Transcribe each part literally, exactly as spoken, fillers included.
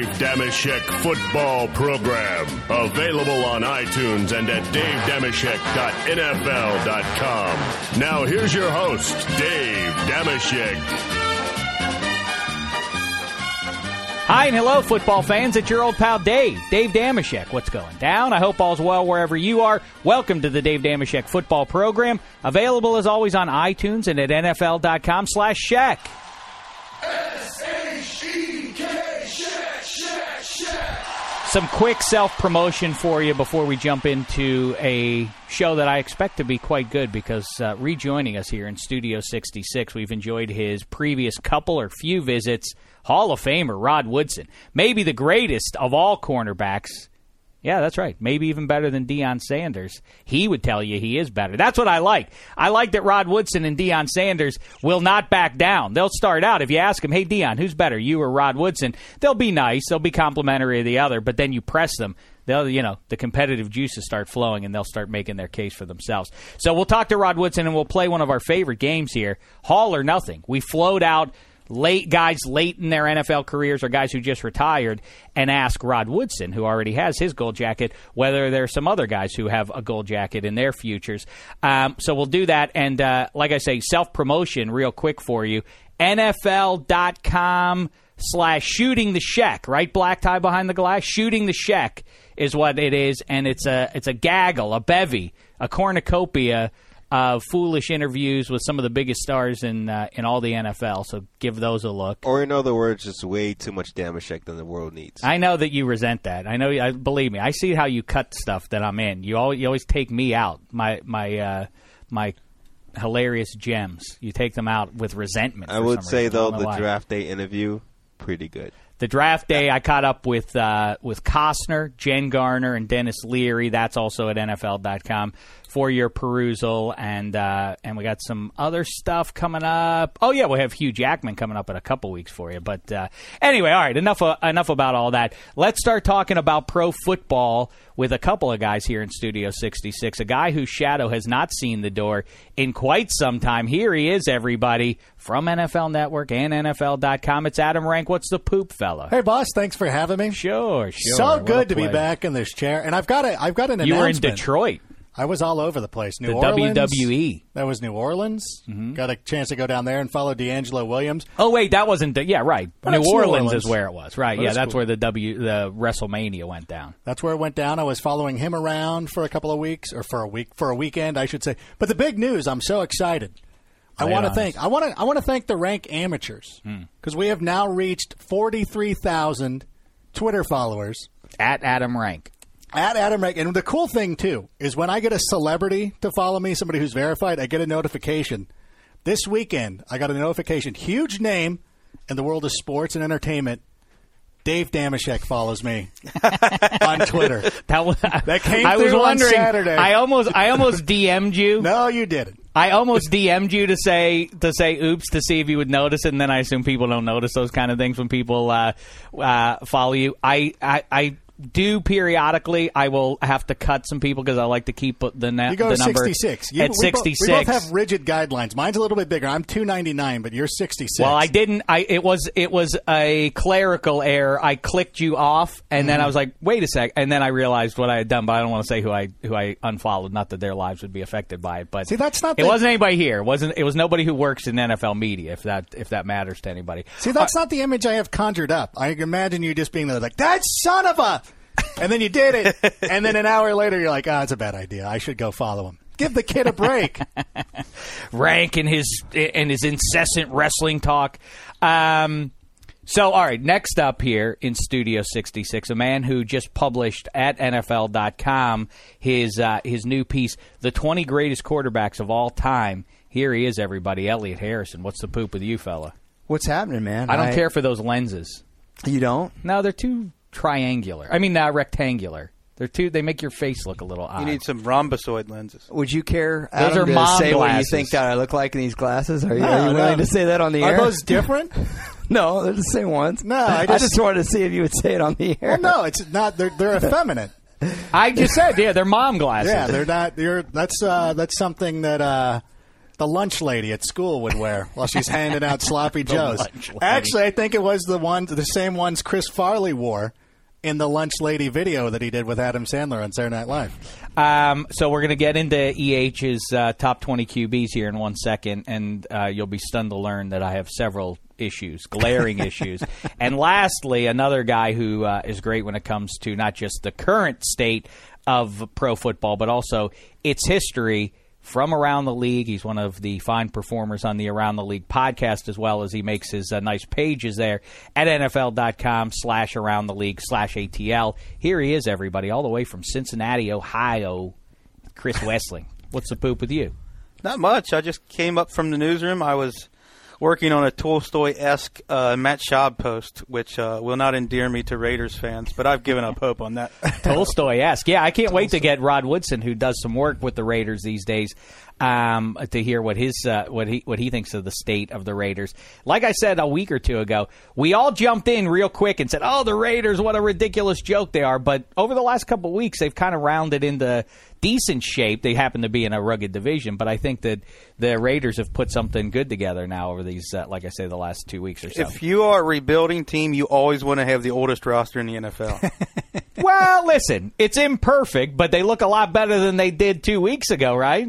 Dave Dameshek football program. Available on iTunes and at dave dameshek dot n f l dot com. Now here's your host, Dave Dameshek. Hi and hello, football fans. It's your old pal Dave, Dave Dameshek. What's going down? I hope all's well wherever you are. Welcome to the Dave Dameshek football program. Available as always on iTunes and at n f l dot com slash Shek. S H E K, Shek, Shek, Shek. Some quick self-promotion for you before we jump into a show that I expect to be quite good because uh, rejoining us here in Studio sixty-six, we've enjoyed his previous couple or few visits. Hall of Famer Rod Woodson, maybe the greatest of all cornerbacks. Yeah, that's right. Maybe even better than Deion Sanders. He would tell you he is better. That's what I like. I like that Rod Woodson and Deion Sanders will not back down. They'll start out. If you ask them, hey, Deion, who's better, you or Rod Woodson? They'll be nice. They'll be complimentary of the other. But then you press them. They'll, you know, the competitive juices start flowing, and they'll start making their case for themselves. So we'll talk to Rod Woodson, and we'll play one of our favorite games here, Hall or Nothing. We float out late guys late in their N F L careers or guys who just retired and ask Rod Woodson, who already has his gold jacket, whether there's some other guys who have a gold jacket in their futures. Um, so we'll do that. And uh, like I say, self-promotion real quick for you. N F L dot com slash shooting the Shek, right? Black tie behind the glass. Shooting the Shek is what it is. And it's a, it's a gaggle, a bevy, a cornucopia of foolish interviews with some of the biggest stars in uh, in all the N F L, so give those a look. Or in other words, just way too much Dameshek than the world needs. I know that you resent that. I know. I believe me. I see how you cut stuff that I'm in. You always, you always take me out. My my uh, my hilarious gems. You take them out with resentment. I would say reason. though, I the why. draft day interview, pretty good. The draft day, I caught up with uh, with Costner, Jen Garner, and Dennis Leary. That's also at N F L dot com for your perusal. And uh, and we got some other stuff coming up. Oh, yeah, we have Hugh Jackman coming up in a couple weeks for you. But uh, anyway, all right, enough, uh, enough about all that. Let's start talking about pro football with a couple of guys here in Studio sixty-six. A guy whose shadow has not seen the door in quite some time. Here he is, everybody, from N F L Network and N F L dot com. It's Adam Rank. What's the poop, fella? Hey, boss. Thanks for having me. Sure, sure. So What good a to be pleasure. back in this chair. And I've got a, I've got an You announcement. were in Detroit. I was all over the place. New The Orleans. W W E. That was New Orleans. Mm-hmm. Got a chance to go down there and follow D'Angelo Williams. Oh, wait, that wasn't the, yeah, right. But New it's New Orleans, Orleans. is where it was. Right, But yeah, it's that's cool. where the W the WrestleMania went down. That's where it went down. I was following him around for a couple of weeks, or for a week, for a weekend, I should say. But the big news, I'm so excited. I Lay it want to on thank. us. I want to. I want to thank the Rank amateurs because Hmm. we have now reached forty-three thousand Twitter followers. At Adam Rank. At Adam Rank. And the cool thing, too, is when I get a celebrity to follow me, somebody who's verified, I get a notification. This weekend, I got a notification. Huge name in the world of sports and entertainment. Dave Dameshek follows me on Twitter. That was, That came I was through on wondering, Saturday. I almost I almost D M'd you. No, you didn't. I almost D M'd you to say to say oops to see if you would notice it, and then I assume people don't notice those kind of things when people uh, uh, follow you. I, I, I do periodically. I will have to cut some people because I like to keep the, na- You go the to number sixty-six. You, at we sixty-six. Both, we both have rigid guidelines. Mine's a little bit bigger. I'm two ninety-nine, but you're sixty-six. Well, I didn't. I it was it was a clerical error. I clicked you off, and Mm-hmm. then I was like, "Wait a sec!" And then I realized what I had done. But I don't want to say who I who I unfollowed. Not that their lives would be affected by it. But See, that's not It the- wasn't anybody here. It wasn't. It was nobody who works in N F L media. If that if that matters to anybody. See, that's not the image I have conjured up. I imagine you just being there like, that son of a... And then you did it. And then an hour later, you're like, ah, oh, it's a bad idea. I should go follow him. Give the kid a break. Rank and his and his incessant wrestling talk. Um, so, all right, next up here in Studio sixty-six, a man who just published at N F L dot com his uh, his new piece, The twenty Greatest Quarterbacks of All Time. Here he is, everybody, Elliot Harrison. What's the poop with you, fella? What's happening, man? I don't care for those lenses. You don't? No, they're too triangular. I mean, uh, rectangular. They're too. They make your face look a little odd. You need some rhombosoid lenses. Would you care, Those Adam, are to mom say what you glasses. think that I look like in these glasses? Are you, No, are you willing no. to say that on the Are air? those different? No, they're the same ones. No, I just- wanted to see if you would say it on the air. Well, no, it's not. They're, they're effeminate. I just said, yeah, they're mom glasses. Yeah, they're not. You're, that's uh, that's something that uh, the lunch lady at school would wear while she's handing out sloppy joes. lunch lady. Actually, I think it was the one, the same ones Chris Farley wore in the lunch lady video that he did with Adam Sandler on Saturday Night Live. Um, so we're going to get into E H's uh, top twenty Q Bs here in one second, and uh, you'll be stunned to learn that I have several issues, glaring issues. And lastly, another guy who uh, is great when it comes to not just the current state of pro football, but also its history from around the league. He's one of the fine performers on the Around the League podcast, as well as he makes his uh, nice pages there at NFL.com slash around the league slash ATL. Here he is, everybody, all the way from Cincinnati, Ohio, Chris Wessling. What's the poop with you? Not much. I just came up from the newsroom. I was working on a Tolstoy-esque uh, Matt Schaub post, which uh, will not endear me to Raiders fans, but I've given up hope on that. Tolstoy-esque. Yeah, I can't wait to get Rod Woodson, who does some work with the Raiders these days, um, to hear what his uh, what he what he thinks of the state of the Raiders. Like I said a week or two ago, we all jumped in real quick and said, "Oh, the Raiders! What a ridiculous joke they are!" But over the last couple of weeks, they've kind of rounded into decent shape. They happen to be in a rugged division, but I think that the Raiders have put something good together now over these, uh, like I say, the last two weeks or so. If you are a rebuilding team, you always want to have the oldest roster in the N F L. Well, listen, it's imperfect, but they look a lot better than they did two weeks ago, right?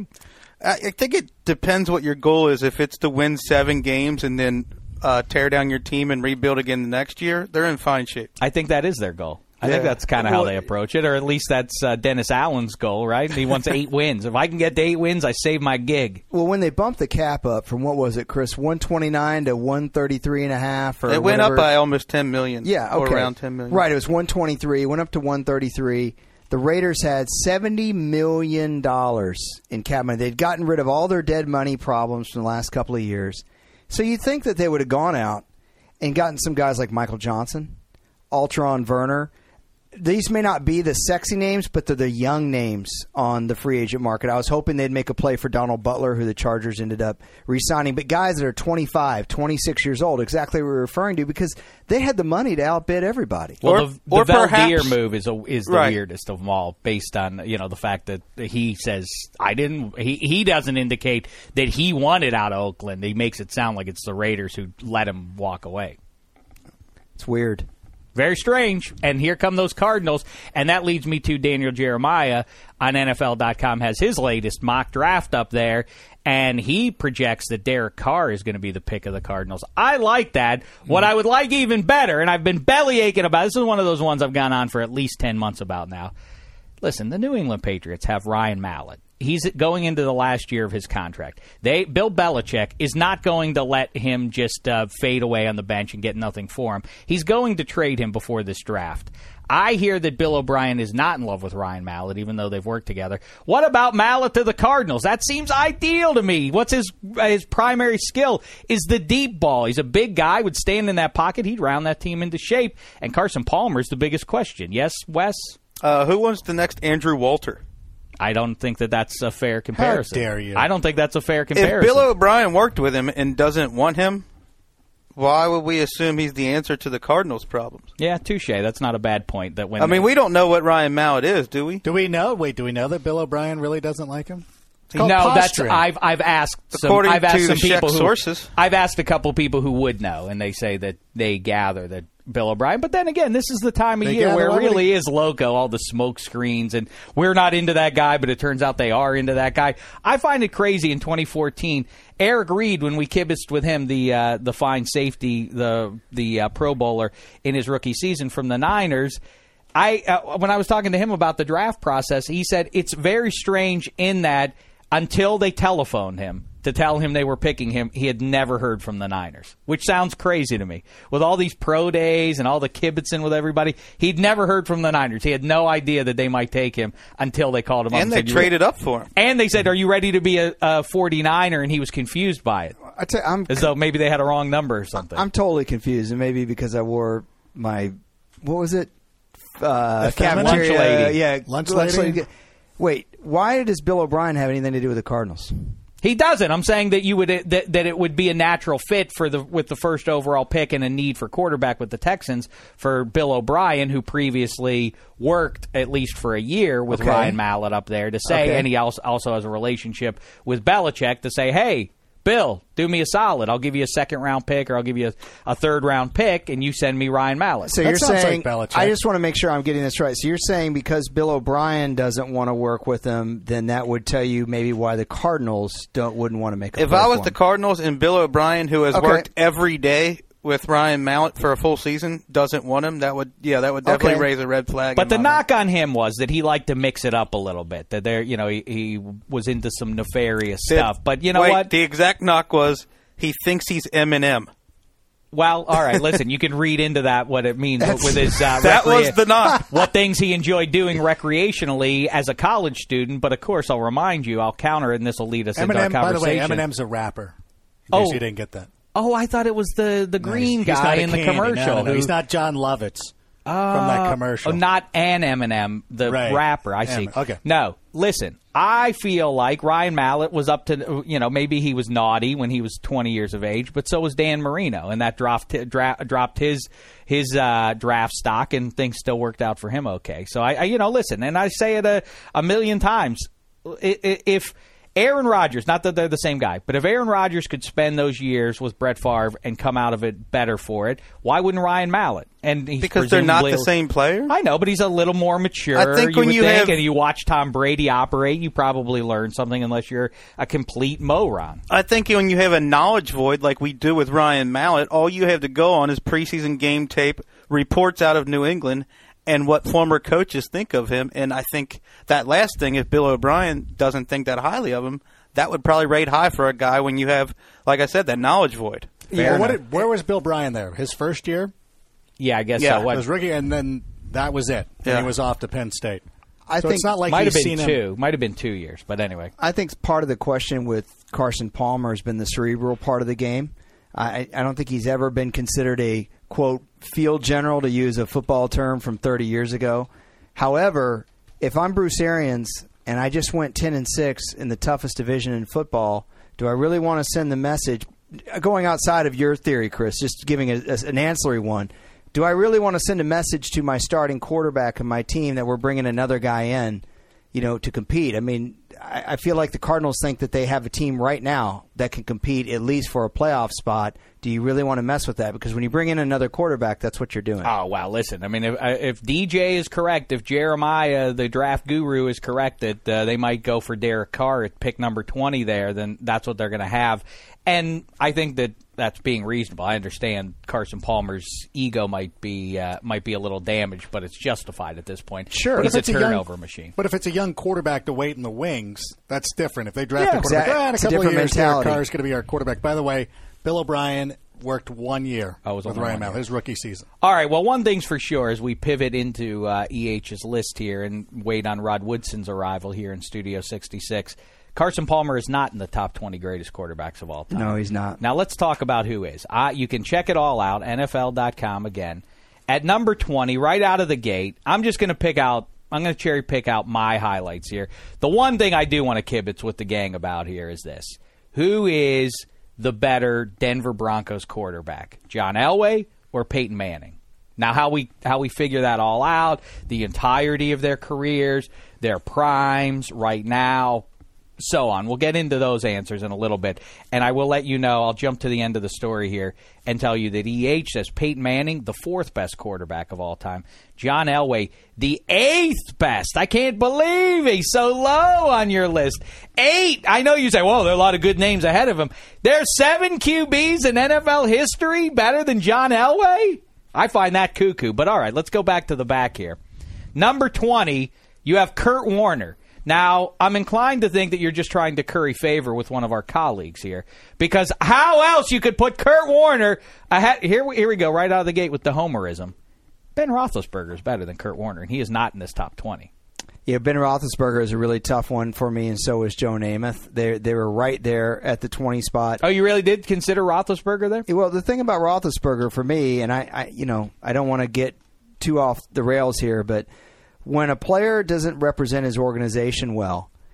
I think it depends what your goal is. If it's to win seven games and then uh, tear down your team and rebuild again the next year, they're in fine shape. I think that is their goal. I Yeah. think that's kind of how they approach it, or at least that's uh, Dennis Allen's goal, right? He wants eight wins. If I can get to eight wins, I save my gig. Well, when they bumped the cap up from, what was it, Chris, one twenty-nine to one thirty-three and a half, or It went whatever. up by almost ten million. Yeah, or okay. around ten million. Right, it was one twenty-three, went up to one thirty-three. The Raiders had seventy million dollars in cap money. They'd gotten rid of all their dead money problems from the last couple of years. So you'd think that they would have gone out and gotten some guys like Michael Johnson, Altron Werner. These may not be the sexy names, but they're the young names on the free agent market. I was hoping they'd make a play for Donald Butler, who the Chargers ended up re-signing. But guys that are twenty-five, twenty-six years old, exactly what we're referring to, because they had the money to outbid everybody. Well, Or- the, or the Valdir perhaps- move is a, is the Right. weirdest of them all, based on you know the fact that he says I didn't. He he doesn't indicate that he wanted out of Oakland. He makes it sound like it's the Raiders who let him walk away. It's weird. Very strange. And here come those Cardinals. And that leads me to Daniel Jeremiah on N F L dot com has his latest mock draft up there. And he projects that Derek Carr is going to be the pick of the Cardinals. I like that. What I would like even better, and I've been belly aching about, this is one of those ones I've gone on for at least ten months about now. Listen, the New England Patriots have Ryan Mallett. He's going into the last year of his contract. They Bill Belichick is not going to let him just uh, fade away on the bench and get nothing for him. He's going to trade him before this draft. I hear that Bill O'Brien is not in love with Ryan Mallett, even though they've worked together. What about Mallett to the Cardinals? That seems ideal to me. What's his his primary skill is the deep ball. He's a big guy, would stand in that pocket. He'd round that team into shape. And Carson Palmer's the biggest question. Yes, Wes? Uh, who wants the next Andrew Walter? I don't think that that's a fair comparison. dare you. I don't think that's a fair comparison. If Bill O'Brien worked with him and doesn't want him, why would we assume he's the answer to the Cardinals' problems? Yeah, touche. That's not a bad point. That when I mean, we don't know what Ryan Mallett is, do we? Do we know? Wait, do we know that Bill O'Brien really doesn't like him? It's no, called that's posturing. I've I've asked some According I've asked to some people Shaq who, sources. I've asked a couple people who would know, and they say that they gather that Bill O'Brien. But then again, this is the time of They year gather where it what would really he- is loco, all the smoke screens, and we're not into that guy, but it turns out they are into that guy. I find it crazy in twenty fourteen. Eric Reed, when we kibitzed with him, the uh, the fine safety, the the uh, Pro Bowler in his rookie season from the Niners. I uh, when I was talking to him about the draft process, he said it's very strange in that until they telephoned him to tell him they were picking him, he had never heard from the Niners, which sounds crazy to me. With all these pro days and all the kibitzing with everybody, he'd never heard from the Niners. He had no idea that they might take him until they called him up. And they said, traded up for him. And they said, are you ready to be a, a forty-niner? And he was confused by it, I tell you, I'm as though maybe they had a wrong number or something. I'm totally confused, and maybe because I wore my what was it? Uh, Effeminate? cafeteria, Lunch lady. yeah, Lunch lady? Wait, why does Bill O'Brien have anything to do with the Cardinals? He doesn't. I'm saying that you would that, that it would be a natural fit for the with the first overall pick and a need for quarterback with the Texans for Bill O'Brien, who previously worked at least for a year with Okay. Ryan Mallett up there to say, Okay. and he also, also has a relationship with Belichick to say, hey, Bill, do me a solid. I'll give you a second round pick or I'll give you a, a third round pick, and you send me Ryan Mallett. So That you're sounds saying, like Belichick. I just want to make sure I'm getting this right. So you're saying because Bill O'Brien doesn't want to work with him, then that would tell you maybe why the Cardinals don't wouldn't want to make a If play I was for the him. Cardinals and Bill O'Brien, who has Okay. worked every day with Ryan Mallett for a full season, doesn't want him, that would yeah, that would definitely Okay. raise a red flag. But in the my knock on him was that he liked to mix it up a little bit. That there, you know, he, he was into some nefarious mind. stuff. But you know Wait, what? The exact knock was he thinks he's Eminem. Well, all right. Listen, you can read into that what it means That's- with his. Uh, That recrea- was the knock. What things he enjoyed doing recreationally as a college student. But of course, I'll remind you, I'll counter, and this will lead us into our Eminem, by the way, conversation. Eminem's a rapper. In case Oh. you didn't get that. Oh, I thought it was the the No, green he's- he's guy not a in the candy. commercial. No, no, no. who- He's not John Lovitz from that commercial. Oh, not an Eminem, the Right. rapper. I see. Em- okay. No, listen. I feel like Ryan Mallett was up to, you know, maybe he was naughty when he was twenty years of age, but so was Dan Marino, and that dropped dra- dropped his his uh, draft stock, and things still worked out for him okay. So I, I you know, listen, and I say it a, a million times. I- I- If Aaron Rodgers, not that they're the same guy, but if Aaron Rodgers could spend those years with Brett Favre and come out of it better for it, why wouldn't Ryan Mallett? And he's Because they're not the presumably- same player? I know, but he's a little more mature. I think you when would you think, have- and you watch Tom Brady operate, you probably learn something unless you're a complete moron. I think when you have a knowledge void like we do with Ryan Mallett, all you have to go on is preseason game tape, reports out of New England, and what former coaches think of him. And I think that last thing, if Bill O'Brien doesn't think that highly of him, that would probably rate high for a guy when you have, like I said, that knowledge void. Yeah. What did, where was Bill Bryan there? His first year? Yeah, I guess Yeah, so. It What was rookie, and then that was it. And Yeah. he was off to Penn State. I so think it's not like might have he's been seen two. him. Might have been two years, but anyway. I think part of the question with Carson Palmer has been the cerebral part of the game. I, I don't think he's ever been considered a, quote, field general, to use a football term from thirty years ago. However, if I'm Bruce Arians and I just went ten and six in the toughest division in football, do I really want to send the message, going outside of your theory, Chris, just giving a, a, an ancillary one, do I really want to send a message to my starting quarterback and my team that we're bringing another guy in, you know, to compete? I mean, I, I feel like the Cardinals think that they have a team right now that can compete at least for a playoff spot. Do you really want to mess with that? Because when you bring in another quarterback, that's what you're doing. Oh, wow. Listen, I mean, if, if D J is correct, if Jeremiah, the draft guru, is correct that uh, they might go for Derek Carr at pick number twenty there, then that's what they're going to have. And I think that that's being reasonable. I understand Carson Palmer's ego might be uh, might be a little damaged, but it's justified at this point. Sure. He's But a if it's a young- turnover machine. But if it's a young quarterback to wait in the wings, that's different. If they draft Yeah, a quarterback, exact- ah, in a it's a couple of different years, Derek mentality. Carr is going to be our quarterback. By the way, Bill O'Brien worked one year Oh, it was with only Ryan one Mallett, year. his rookie season. All right, well, one thing's for sure as we pivot into uh, E H's list here and wait on Rod Woodson's arrival here in Studio sixty-six, Carson Palmer is not in the top twenty greatest quarterbacks of all time. No, he's not. Now, let's talk about who is. Uh, you can check it all out, N F L dot com again. At number twenty, right out of the gate, I'm just going to pick out, I'm going to cherry pick out my highlights here. The one thing I do want to kibitz with the gang about here is this. Who is the better Denver Broncos quarterback, John Elway or Peyton Manning? Now, how we how we figure that all out, the entirety of their careers, their primes right now, so on. We'll get into those answers in a little bit, and I will let you know, I'll jump to the end of the story here and tell you that E H says Peyton Manning, the fourth best quarterback of all time. John Elway, the eighth best. I can't believe he's so low on your list. Eight. I know you say, well, there are a lot of good names ahead of him. There's seven Q Bs in N F L history better than John Elway? I find that cuckoo. But all right, let's go back to the back here. Number twenty, you have Kurt Warner. Now, I'm inclined to think that you're just trying to curry favor with one of our colleagues here, because how else you could put Kurt Warner ahead? Here, we- here we go, right out of the gate with the homerism. Ben Roethlisberger is better than Kurt Warner, and he is not in this top twenty. Yeah, Ben Roethlisberger is a really tough one for me, and so is Joe Namath. They they were right there at the twenty spot. Oh, you really did consider Roethlisberger there? Well, the thing about Roethlisberger for me, and I, I you know, I don't want to get too off the rails here, but when a player doesn't represent his organization well,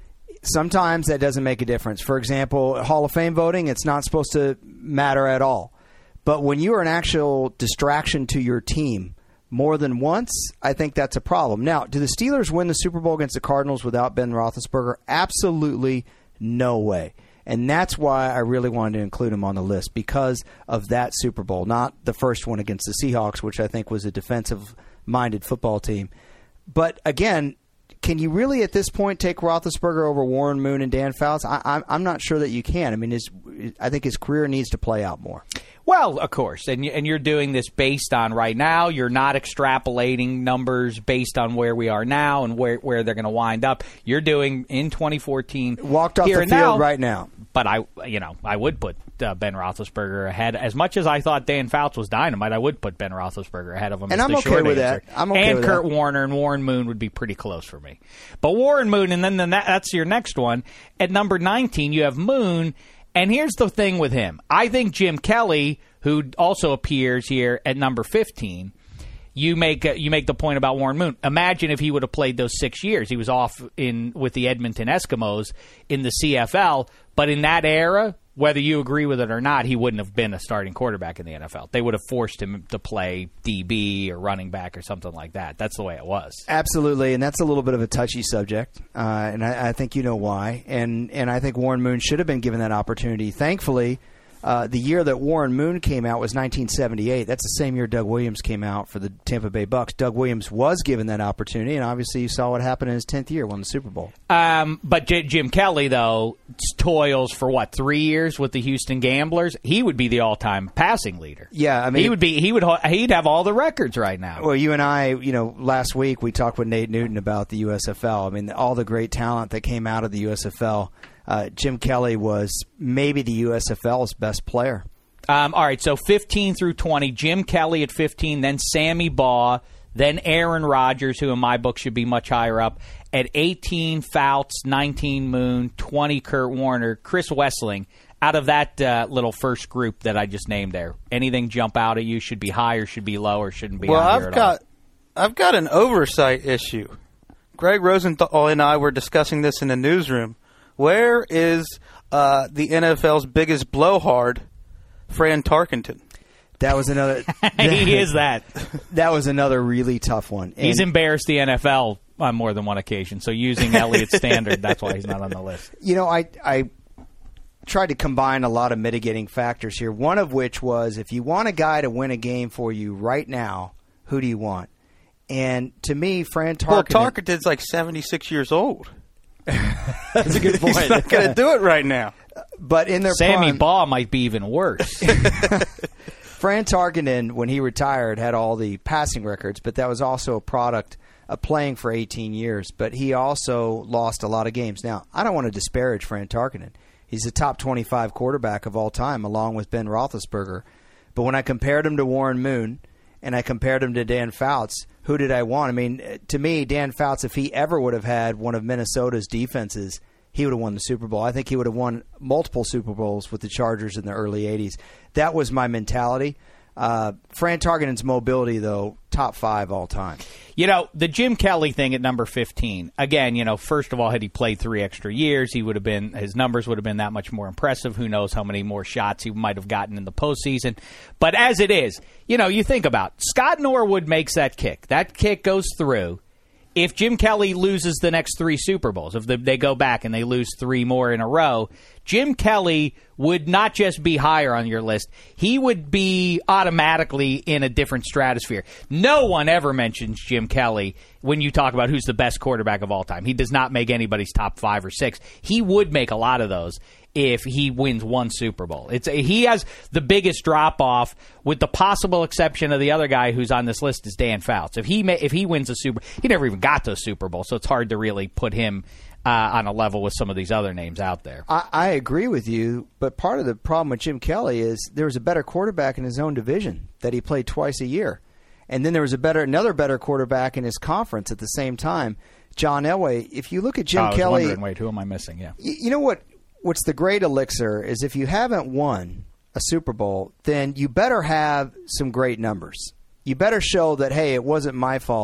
sometimes that doesn't make a difference. For example, Hall of Fame voting, it's not supposed to matter at all. But when you are an actual distraction to your team more than once, I think that's a problem. Now, do the Steelers win the Super Bowl against the Cardinals without Ben Roethlisberger? Absolutely no way. And that's why I really wanted to include him on the list, because of that Super Bowl, not the first one against the Seahawks, which I think was a defensive-minded football team. But again, can you really at this point take Roethlisberger over Warren Moon and Dan Fouts? I, I'm, I'm not sure that you can. I mean, his, I think his career needs to play out more. Well, of course, and and you're doing this based on right now. You're not extrapolating numbers based on where we are now and where, where they're going to wind up. You're doing in twenty fourteen. Walked off here the and field now, right now. But I, you know, I would put uh, Ben Roethlisberger ahead. As much as I thought Dan Fouts was dynamite, I would put Ben Roethlisberger ahead of him. And as I'm the okay short with answer. that. I'm okay and with Kurt that. Warner and Warren Moon would be pretty close for me. But Warren Moon, and then the, that's your next one. At number nineteen, you have Moon. And here's the thing with him. I think Jim Kelly, who also appears here at number fifteen, you make uh, you make the point about Warren Moon. Imagine if he would have played those six years. He was off in with the Edmonton Eskimos in the C F L. But in that era, whether you agree with it or not, he wouldn't have been a starting quarterback in the N F L. They would have forced him to play D B or running back or something like that. That's the way it was. Absolutely, and that's a little bit of a touchy subject, uh, and I, I think you know why. And and I think Warren Moon should have been given that opportunity. Thankfully, uh, the year that Warren Moon came out was nineteen seventy-eight. That's the same year Doug Williams came out for the Tampa Bay Bucks. Doug Williams was given that opportunity, and obviously you saw what happened in his tenth year, won the Super Bowl. Um, but J- Jim Kelly, though, toils for what, three years with the Houston Gamblers? He would be the all-time passing leader. Yeah, I mean, he would be. He would. He'd have all the records right now. Well, you and I, you know, last week we talked with Nate Newton about the U S F L. I mean, all the great talent that came out of the U S F L. Uh, Jim Kelly was maybe the U S F L's best player. Um, all right, so fifteen through twenty, Jim Kelly at fifteen, then Sammy Baugh, then Aaron Rodgers, who in my book should be much higher up. At eighteen, Fouts, nineteen, Moon, twenty, Kurt Warner, Chris Wessling. Out of that uh, little first group that I just named there, anything jump out at you? Should be high or should be low or shouldn't be well, on here I've at got, all? I've got an oversight issue. Greg Rosenthal and I were discussing this in the newsroom. Where is uh, the N F L's biggest blowhard, Fran Tarkenton? That was another. He is that. That was another really tough one. And He's embarrassed the N F L on more than one occasion. So using Elliott's standard, that's why he's not on the list. You know, I I tried to combine a lot of mitigating factors here. One of which was, if you want a guy to win a game for you right now, who do you want? And to me, Fran Tarkenton. Well, Tarkenton's like seventy-six years old. That's a good point. He's not going to do it right now. But in their Sammy prime, Baugh might be even worse. Fran Tarkenton, when he retired, had all the passing records, but that was also a product of playing for eighteen years. But he also lost a lot of games. Now, I don't want to disparage Fran Tarkenton. He's a top twenty-five quarterback of all time, along with Ben Roethlisberger. But when I compared him to Warren Moon and I compared him to Dan Fouts, who did I want? I mean, to me, Dan Fouts, if he ever would have had one of Minnesota's defenses, he would have won the Super Bowl. I think he would have won multiple Super Bowls with the Chargers in the early eighties. That was my mentality. Uh, Fran Tarkenton's mobility, though, top five all time. You know, the Jim Kelly thing at number fifteen, again, you know, first of all, had he played three extra years, he would have been, his numbers would have been that much more impressive. Who knows how many more shots he might have gotten in the postseason. But as it is, you know, you think about, Scott Norwood makes that kick. That kick goes through. If Jim Kelly loses the next three Super Bowls, if they go back and they lose three more in a row, Jim Kelly would not just be higher on your list. He would be automatically in a different stratosphere. No one ever mentions Jim Kelly when you talk about who's the best quarterback of all time. He does not make anybody's top five or six. He would make a lot of those if he wins one Super Bowl. It's he has the biggest drop-off, with the possible exception of the other guy who's on this list is Dan Fouts. If he may, if he wins a Super he never even got to a Super Bowl, so it's hard to really put him uh, on a level with some of these other names out there. I, I agree with you, but part of the problem with Jim Kelly is there was a better quarterback in his own division that he played twice a year. And then there was a better another better quarterback in his conference at the same time, John Elway. If you look at Jim oh, I was Kelly... wondering, wait, who am I missing? Yeah. You, you know what? What's the great elixir is if you haven't won a Super Bowl, then you better have some great numbers. You better show that, hey, it wasn't my fault.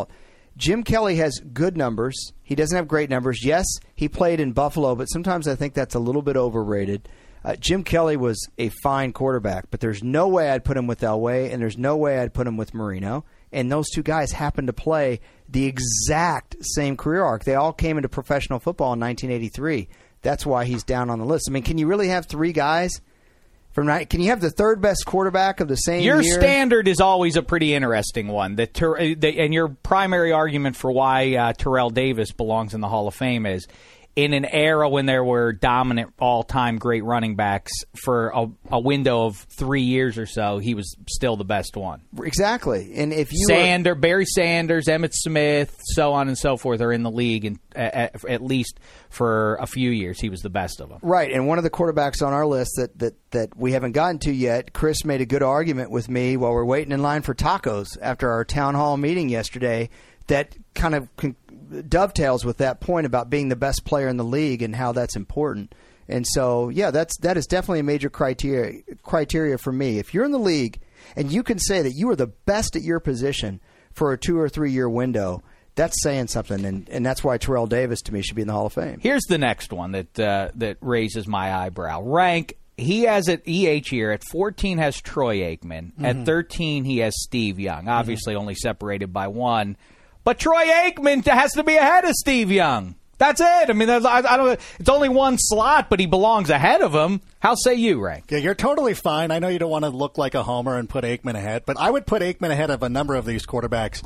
Jim Kelly has good numbers. He doesn't have great numbers. Yes, he played in Buffalo, but sometimes I think that's a little bit overrated. Uh, Jim Kelly was a fine quarterback, but there's no way I'd put him with Elway, and there's no way I'd put him with Marino. And those two guys happen to play the exact same career arc. They all came into professional football in nineteen eighty-three. That's why he's down on the list. I mean, can you really have three guys from night? Can you have the third best quarterback of the same your year? Your standard is always a pretty interesting one. The, the, and your primary argument for why uh, Terrell Davis belongs in the Hall of Fame is in an era when there were dominant all-time great running backs for a, a window of three years or so, he was still the best one. Exactly. And if you Sander, were... Barry Sanders, Emmitt Smith, so on and so forth are in the league, and at, at least for a few years, he was the best of them. Right. And one of the quarterbacks on our list that, that, that we haven't gotten to yet, Chris made a good argument with me while we're waiting in line for tacos after our town hall meeting yesterday that kind of con- dovetails with that point about being the best player in the league and how that's important. And so, yeah, that's that is definitely a major criteria criteria for me. If you're in the league and you can say that you are the best at your position for a two or three year window, that's saying something, and, and that's why Terrell Davis to me should be in the Hall of Fame. Here's the next one that uh, that raises my eyebrow. Rank. He has at E H here at fourteen has Troy Aikman. Mm-hmm. At thirteen he has Steve Young. Obviously mm-hmm. only separated by one. But Troy Aikman has to be ahead of Steve Young. That's it. I mean, I, I don't. It's only one slot, but he belongs ahead of him. How say you, Ray? Yeah, you're totally fine. I know you don't want to look like a homer and put Aikman ahead, but I would put Aikman ahead of a number of these quarterbacks.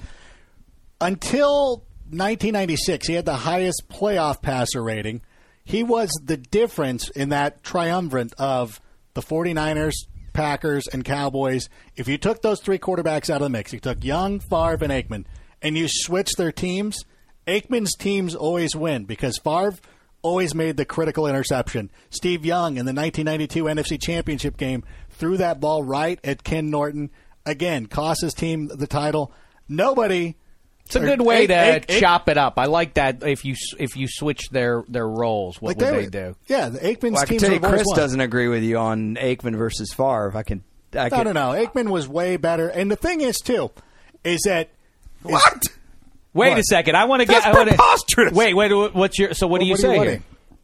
Until nineteen ninety-six, he had the highest playoff passer rating. He was the difference in that triumvirate of the 49ers, Packers, and Cowboys. If you took those three quarterbacks out of the mix, you took Young, Favre, and Aikman, and you switch their teams, Aikman's teams always win because Favre always made the critical interception. Steve Young in the nineteen ninety-two N F C Championship game threw that ball right at Ken Norton. Again, cost his team the title. Nobody... It's a good way to Aik, Aik, chop it up. I like that if you if you switch their, their roles, what like would they, they do? Yeah, the Aikman's well, I can teams tell you Chris won. doesn't agree with you on Aikman versus Favre. I can... I no, can... no, no. Aikman was way better. And the thing is, too, is that... What? Is, Wait what? a second. I want to get. That's I preposterous. Wanna, wait, wait. What's your? So what well, do you what say you here?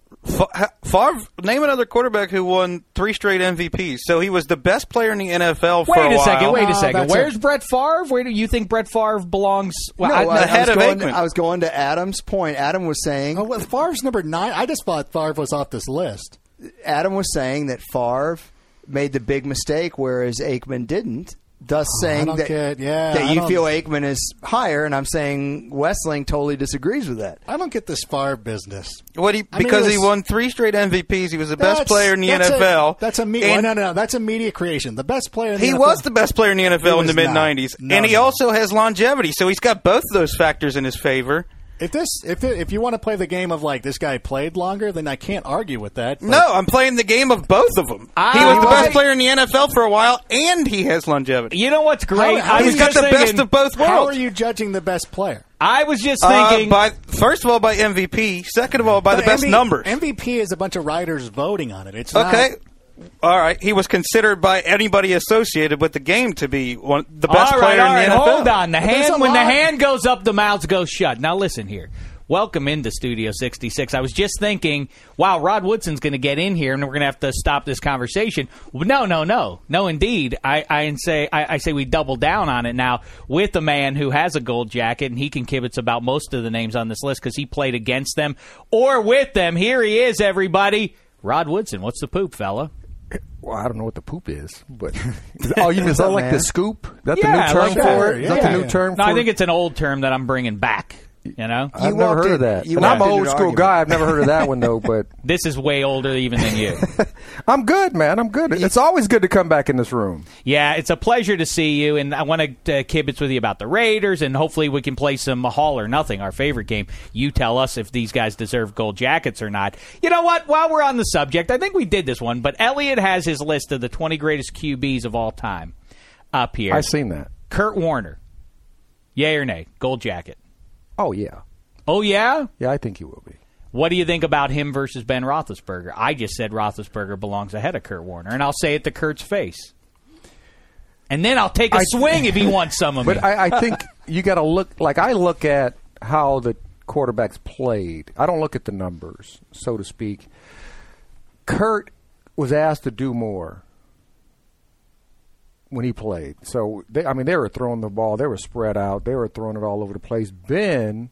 Favre, name another quarterback who won three straight M V Ps. So he was the best player in the N F L for wait a, a while. second. Wait a second. Oh, Where's a... Brett Favre? Where do you think Brett Favre belongs? Well, no, I, the I, head I, was of going, Aikman. I was going to Adam's point. Adam was saying... Oh, well, Favre's number nine. I just thought Favre was off this list. Adam was saying that Favre made the big mistake, whereas Aikman didn't. Thus oh, saying that, get, yeah, that you don't... feel Aikman is higher, and I'm saying Westling totally disagrees with that. I don't get this Favre business. What he, I mean, because was, he won three straight M V Ps. He was the best player in the N F L. A, that's a me- well, no, no, no. That's a media creation. The best player in the he N F L. He was the best player in the N F L he in the mid nineties. No, and he no. also has longevity, so he's got both of those factors in his favor. If this, if it, if you want to play the game of like this guy played longer, then I can't argue with that. No, I'm playing the game of both of them. I, he was the I, best player in the N F L for a while, and he has longevity. You know what's great? How, how I was he's got just the thinking, best of both worlds. How are you judging the best player? I was just Uh, thinking. by first of all, by M V P. Second of all, by But the best M V- numbers. M V P is a bunch of writers voting on it. It's Okay. Not, All right. He was considered by anybody associated with the game to be one the best all right, player all in right, the N F L. hold on. The But there's hand a when the lot. hand goes up, the mouths go shut. Now listen here. Welcome into Studio sixty-six. I was just thinking, wow, Rod Woodson's going to get in here, and we're going to have to stop this conversation. No, no, no, no, indeed. I, I say, I, I say we double down on it now with a man who has a gold jacket, and he can kibitz about most of the names on this list because he played against them or with them. Here he is, everybody. Rod Woodson. What's the poop, fella? Well, I don't know what the poop is, but oh, you mean is that like man. the scoop? That Yeah, the new term like that. for it? Is Yeah, that the yeah. new term No, for I think it? it's an old term that I'm bringing back. You know, I've You never walked heard in- of that. you And I'm walked an in old an school argument. guy. I've never heard of that one though. But this is way older even than you. I'm good, man. I'm good. It's always good to come back in this room. Yeah, it's a pleasure to see you, and I want to uh, kibitz with you about the Raiders, and hopefully we can play some Hall or Nothing, our favorite game. You tell us if these guys deserve gold jackets or not. You know what? While we're on the subject, I think we did this one, but Elliot has his list of the twenty greatest Q Bs of all time up here. I've seen that. Kurt Warner, yay or nay, gold jacket? Oh yeah, Oh, yeah? yeah. I think he will be. What do you think about him versus Ben Roethlisberger? I just said Roethlisberger belongs ahead of Kurt Warner, and I'll say it to Kurt's face. And then I'll take a I- swing if he wants some of me. But I, I think you got to look. Like I look at how the quarterbacks played. I don't look at the numbers, so to speak. Kurt was asked to do more when he played. So, they, I mean, they were throwing the ball. They were spread out. They were throwing it all over the place. Ben,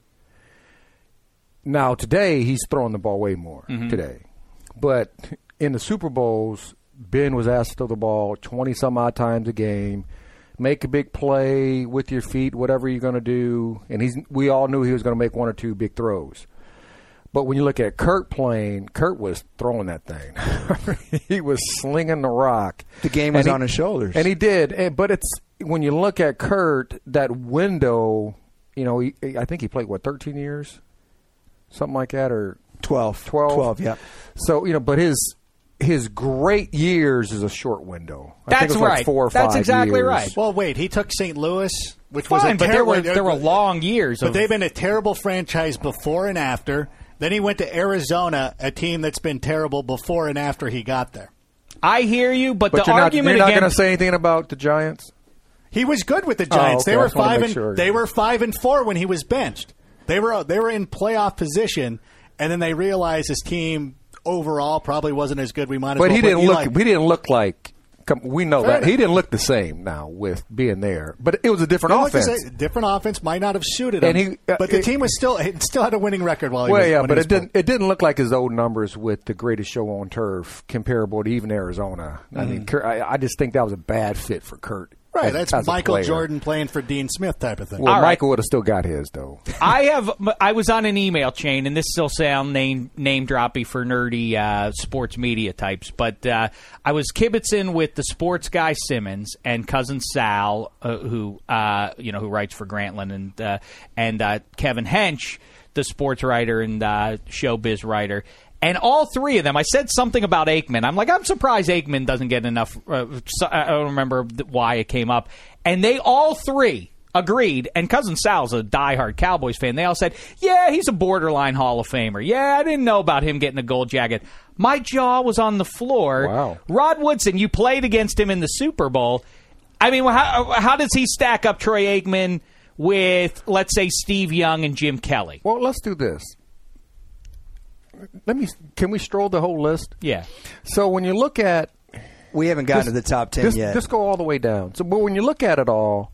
now today, he's throwing the ball way more Mm-hmm. today. But in the Super Bowls, Ben was asked to throw the ball twenty-some-odd times a game. Make a big play with your feet, whatever you're going to do. And he's we all knew he was going to make one or two big throws. But when you look at Kurt playing, Kurt was throwing that thing. He was slinging the rock. The game was And he- on his shoulders. And he did. And, but it's when you look at Kurt, that window, you know, he, I think he played, what, thirteen years? Something like that, or twelve. twelve? twelve, yeah. So, you know, but his his great years is a short window. I That's think it was like right. four or That's five exactly years. right. Well, wait, he took Saint Louis, which was a Fine, but there terrible, were there were long years. But of, they've been a terrible franchise before and after. Then he went to Arizona, a team that's been terrible before and after he got there. I hear you, but, But the you're not, argument you're not again. going to say anything about the Giants? He was good with the Giants. okay. They I were just wanna five make and sure. they were five and four when he was benched. They were they were in playoff position, and then they realized his team overall probably wasn't as good. We might as But well he put didn't Eli. look. He didn't look like. Come, we know Fair that enough. he didn't look the same now with being there. But it was a different They looked the offense. same- different offense might not have suited him, And he- uh, but the it- team was still it still had a winning record while he Well, was. yeah, when but he was it didn't. It didn't look like his old numbers with the greatest show on turf, comparable to even Arizona. I mean, Kurt, I, I just think that was a bad fit for Kurt. Right, as- that's as a Michael player. Jordan playing for Dean Smith type of thing. Well, All right. Michael would have still got his though. I have. I was on an email chain, and this still sound name name droppy for nerdy uh, sports media types. But uh, I was kibitzing with the sports guy Simmons and cousin Sal, uh, who uh, you know who writes for Grantland, and uh, and uh, Kevin Hench, the sports writer and uh, showbiz writer. And all three of them, I said something about Aikman. I'm like, I'm surprised Aikman doesn't get enough. Uh, so, I don't remember why it came up. And they all three agreed. And Cousin Sal's a diehard Cowboys fan. They all said, yeah, he's a borderline Hall of Famer. Yeah, I didn't know about him getting a gold jacket. My jaw was on the floor. Wow. Rod Woodson, you played against him in the Super Bowl. I mean, how, how does he stack up Troy Aikman with, let's say, Steve Young and Jim Kelly? Well, let's do this. Let me. Can we stroll the whole list? Yeah. So when you look at We haven't gotten Just- to the top ten just, yet. just go all the way down. So, but when you look at it all,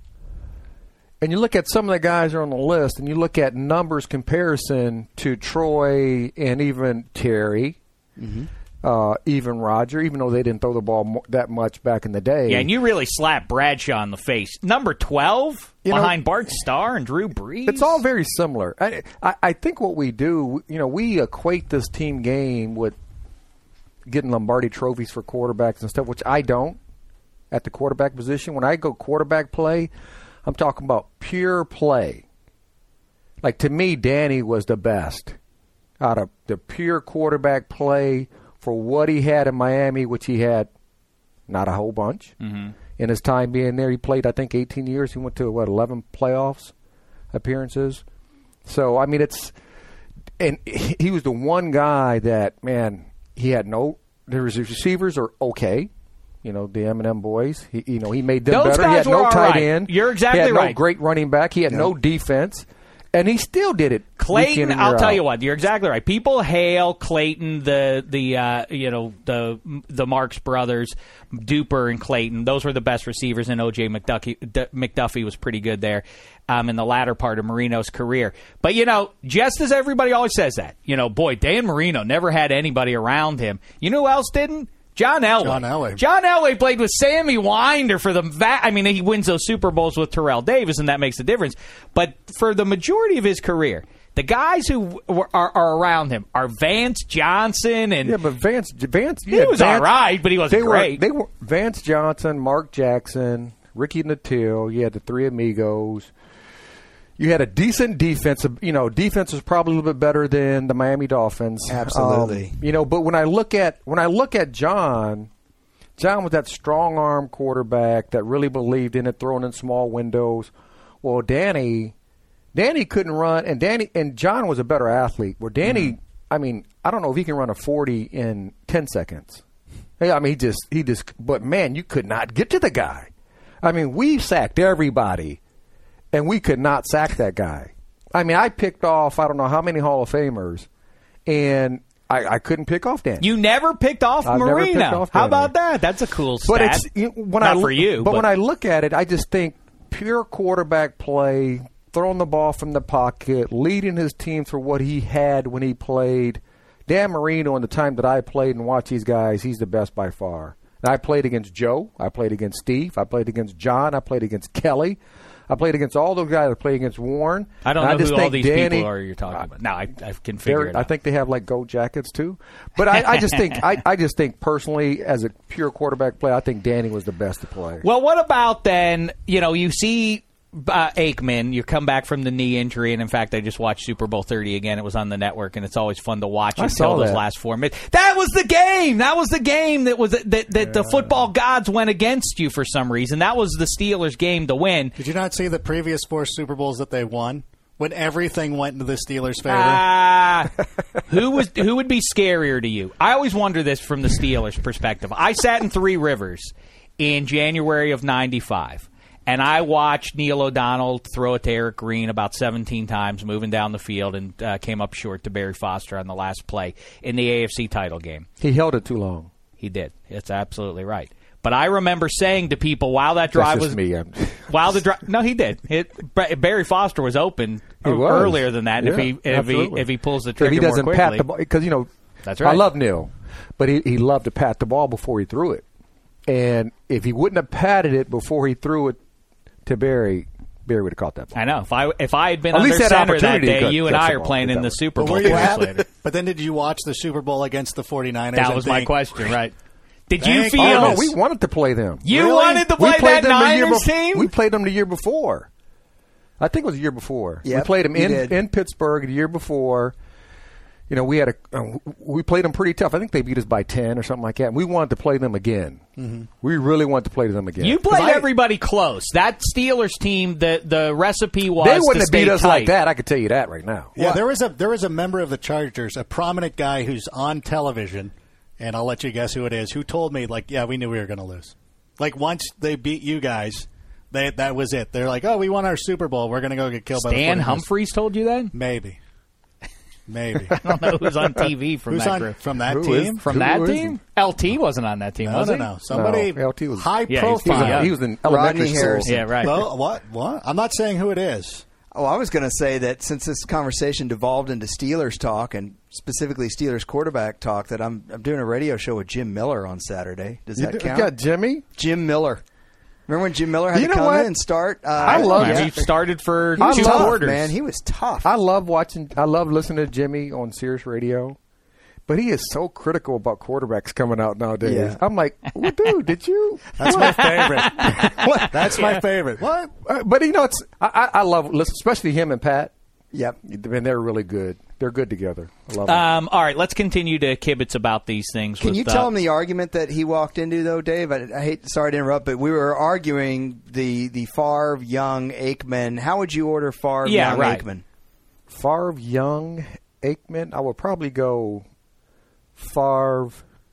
and you look at some of the guys that are on the list, and you look at numbers comparison to Troy and even Terry, Mm-hmm. uh, even Roger, even though they didn't throw the ball mo- that much back in the day. Yeah, and you really slapped Bradshaw in the face. Number twelve You know- behind Bart Starr and Drew Brees. It's all very similar. I, I, I think what we do, you know, we equate this team game with getting Lombardi trophies for quarterbacks and stuff, which I don't at the quarterback position. When I go quarterback play, I'm talking about pure play. Like, to me, Danny was the best out of the pure quarterback play for what he had in Miami, which he had not a whole bunch. Mm-hmm. In his time being there, he played, I think, eighteen years. He went to, what, eleven playoffs appearances? So, I mean, it's – and he was the one guy that, man, he had no – his receivers are okay. You know, the M and M boys. He, you know, he made them Those better. He guys had no were all tight right. end. You're exactly he had right. no great running back. He had no defense. And he still did it. week in Clayton, and I'll year tell out. you what, you're exactly right. People hail Clayton, the the uh, you know the the Marks brothers, Duper and Clayton. Those were the best receivers, and O J McDuffie, D- McDuffie was pretty good there um, in the latter part of Marino's career. But you know, just as everybody always says that, you know, boy, Dan Marino never had anybody around him. You know who else didn't? John Elway. John Elway. John Elway played with Sammy Winder for the va- I mean, he wins those Super Bowls with Terrell Davis, and that makes a difference. But for the majority of his career, the guys who were, are, are around him are Vance Johnson and Yeah, but Vance, Vance, he yeah, was Vance, all right, but he wasn't they great. Were, they were Vance Johnson, Mark Jackson, Ricky Nattil. You had the three amigos. You had a decent defense. You know, defense was probably a little bit better than the Miami Dolphins. Absolutely. Um, you know, but when I look at when I look at John, John was that strong arm quarterback that really believed in it, throwing in small windows. Well, Danny, Danny couldn't run, and Danny and John was a better athlete. Where Danny, mm-hmm. I mean, I don't know if he can run a forty in ten seconds. Hey, I mean, he just he just. But man, you could not get to the guy. I mean, we sacked everybody, and we could not sack that guy. I mean, I picked off I don't know how many Hall of Famers, and I, I couldn't pick off Danny. You never picked off I've never Marino. picked off How Danny. about that? That's a cool stat. But it's you know, when Not I for you. But, But, when I look at it, I just think pure quarterback play, throwing the ball from the pocket, leading his team for what he had when he played. Dan Marino, in the time that I played and watched these guys, he's the best by far. And I played against Joe. I played against Steve. I played against John. I played against Kelly. I played against all those guys. I played against Warren. I don't and know I just who all think these Danny, people are you're talking about. No, I, I can figure it out. I think they have like gold jackets too. But I, I just think I, I just think personally, as a pure quarterback player, I think Danny was the best to play. Well, what about then, you know, you see uh, Aikman, you come back from the knee injury, and in fact, I just watched Super Bowl thirty again. It was on the network, and it's always fun to watch I until saw those that. last four minutes. That was the game! That was the game that was that, that yeah. the football gods went against you for some reason. That was the Steelers' game to win. Did you not see the previous four Super Bowls that they won? When everything went into the Steelers' favor? Ah, who was who would be scarier to you? I always wonder this from the Steelers' perspective. I sat in Three Rivers in January of ninety-five, and I watched Neil O'Donnell throw it to Eric Green about seventeen times, moving down the field, and uh, came up short to Barry Foster on the last play in the A F C title game. He held it too long. He did. It's absolutely right. But I remember saying to people while that drive That's just was me. I'm- while the drive. No, he did. It, Barry Foster was open He was. earlier than that. And if Yeah, he if he absolutely. if he pulls the If trigger he doesn't more pat quickly, the ball, because you know, That's right. I love Neil, but he, he loved to pat the ball before he threw it. And if he wouldn't have patted it before he threw it to Barry, Barry would have caught that ball. I know. If I if I had been At under least that center that opportunity day, to you and catch I the are ball, playing but in that the was- Super But Bowl were you years happy? later. But then did you watch the Super Bowl against the 49ers? That and was my think, question, right? Did you Thank feel? Oh, no, Yes. we wanted to play them. You Really? wanted to We play played that them the year Niners bef- team? We played them the year before. I think it was the year before. Yep, we played them you in, did. in Pittsburgh the year before. You know, we had a uh, we played them pretty tough. I think they beat us by ten or something like that. And we wanted to play them again. Mm-hmm. We really wanted to play them again. You played I- everybody close. That Steelers team, the the recipe was They to wouldn't have stay beat us tight. like that. I could tell you that right now. Yeah, there was a there was a member of the Chargers, a prominent guy who's on television, and I'll let you guess who it is, who told me, like, yeah, we knew we were going to lose. Like, once they beat you guys, they, that was it. They're like, oh, we won our Super Bowl. We're going to go get killed by the Stan 49ers. Humphries told you that? Maybe. Maybe. I don't know who's on T V from Who's that on group. from that Who team? is- From Who that is team? L T wasn't on that team, No, was no, he? no. Somebody No, L T was- high Yeah, he's- profile. yeah. He was in elementary Rodney school. Harrison. Yeah, right. Well, what? What? I'm not saying who it is. Oh, I was going to say that since this conversation devolved into Steelers talk and specifically Steelers quarterback talk, that I'm I'm doing a radio show with Jim Miller on Saturday. Does You that d- count? got Jimmy? Jim Miller. Remember when Jim Miller had You to know come what? in and start? Uh, I love Yeah, Yeah. He started for He was two tough, quarters. man. He was tough. I love watching. I love listening to Jimmy on Sirius Radio, but he is so critical about quarterbacks coming out nowadays. Yeah. I'm like, well, dude, did you? That's my favorite. That's my favorite. What? Uh, but you know, it's I, I I love listen, especially him and Pat. Yep. Man, they're really good. They're good together. I love them. Um, all right, let's continue to kibitz about these things. Can with, you uh, tell him the argument that he walked into, though, Dave? I, I hate, sorry to interrupt, but we were arguing the the Favre, Young, Aikman. How would you order Favre, Yeah, Young, right. Aikman? Favre, Young, Aikman. I would probably go Favre,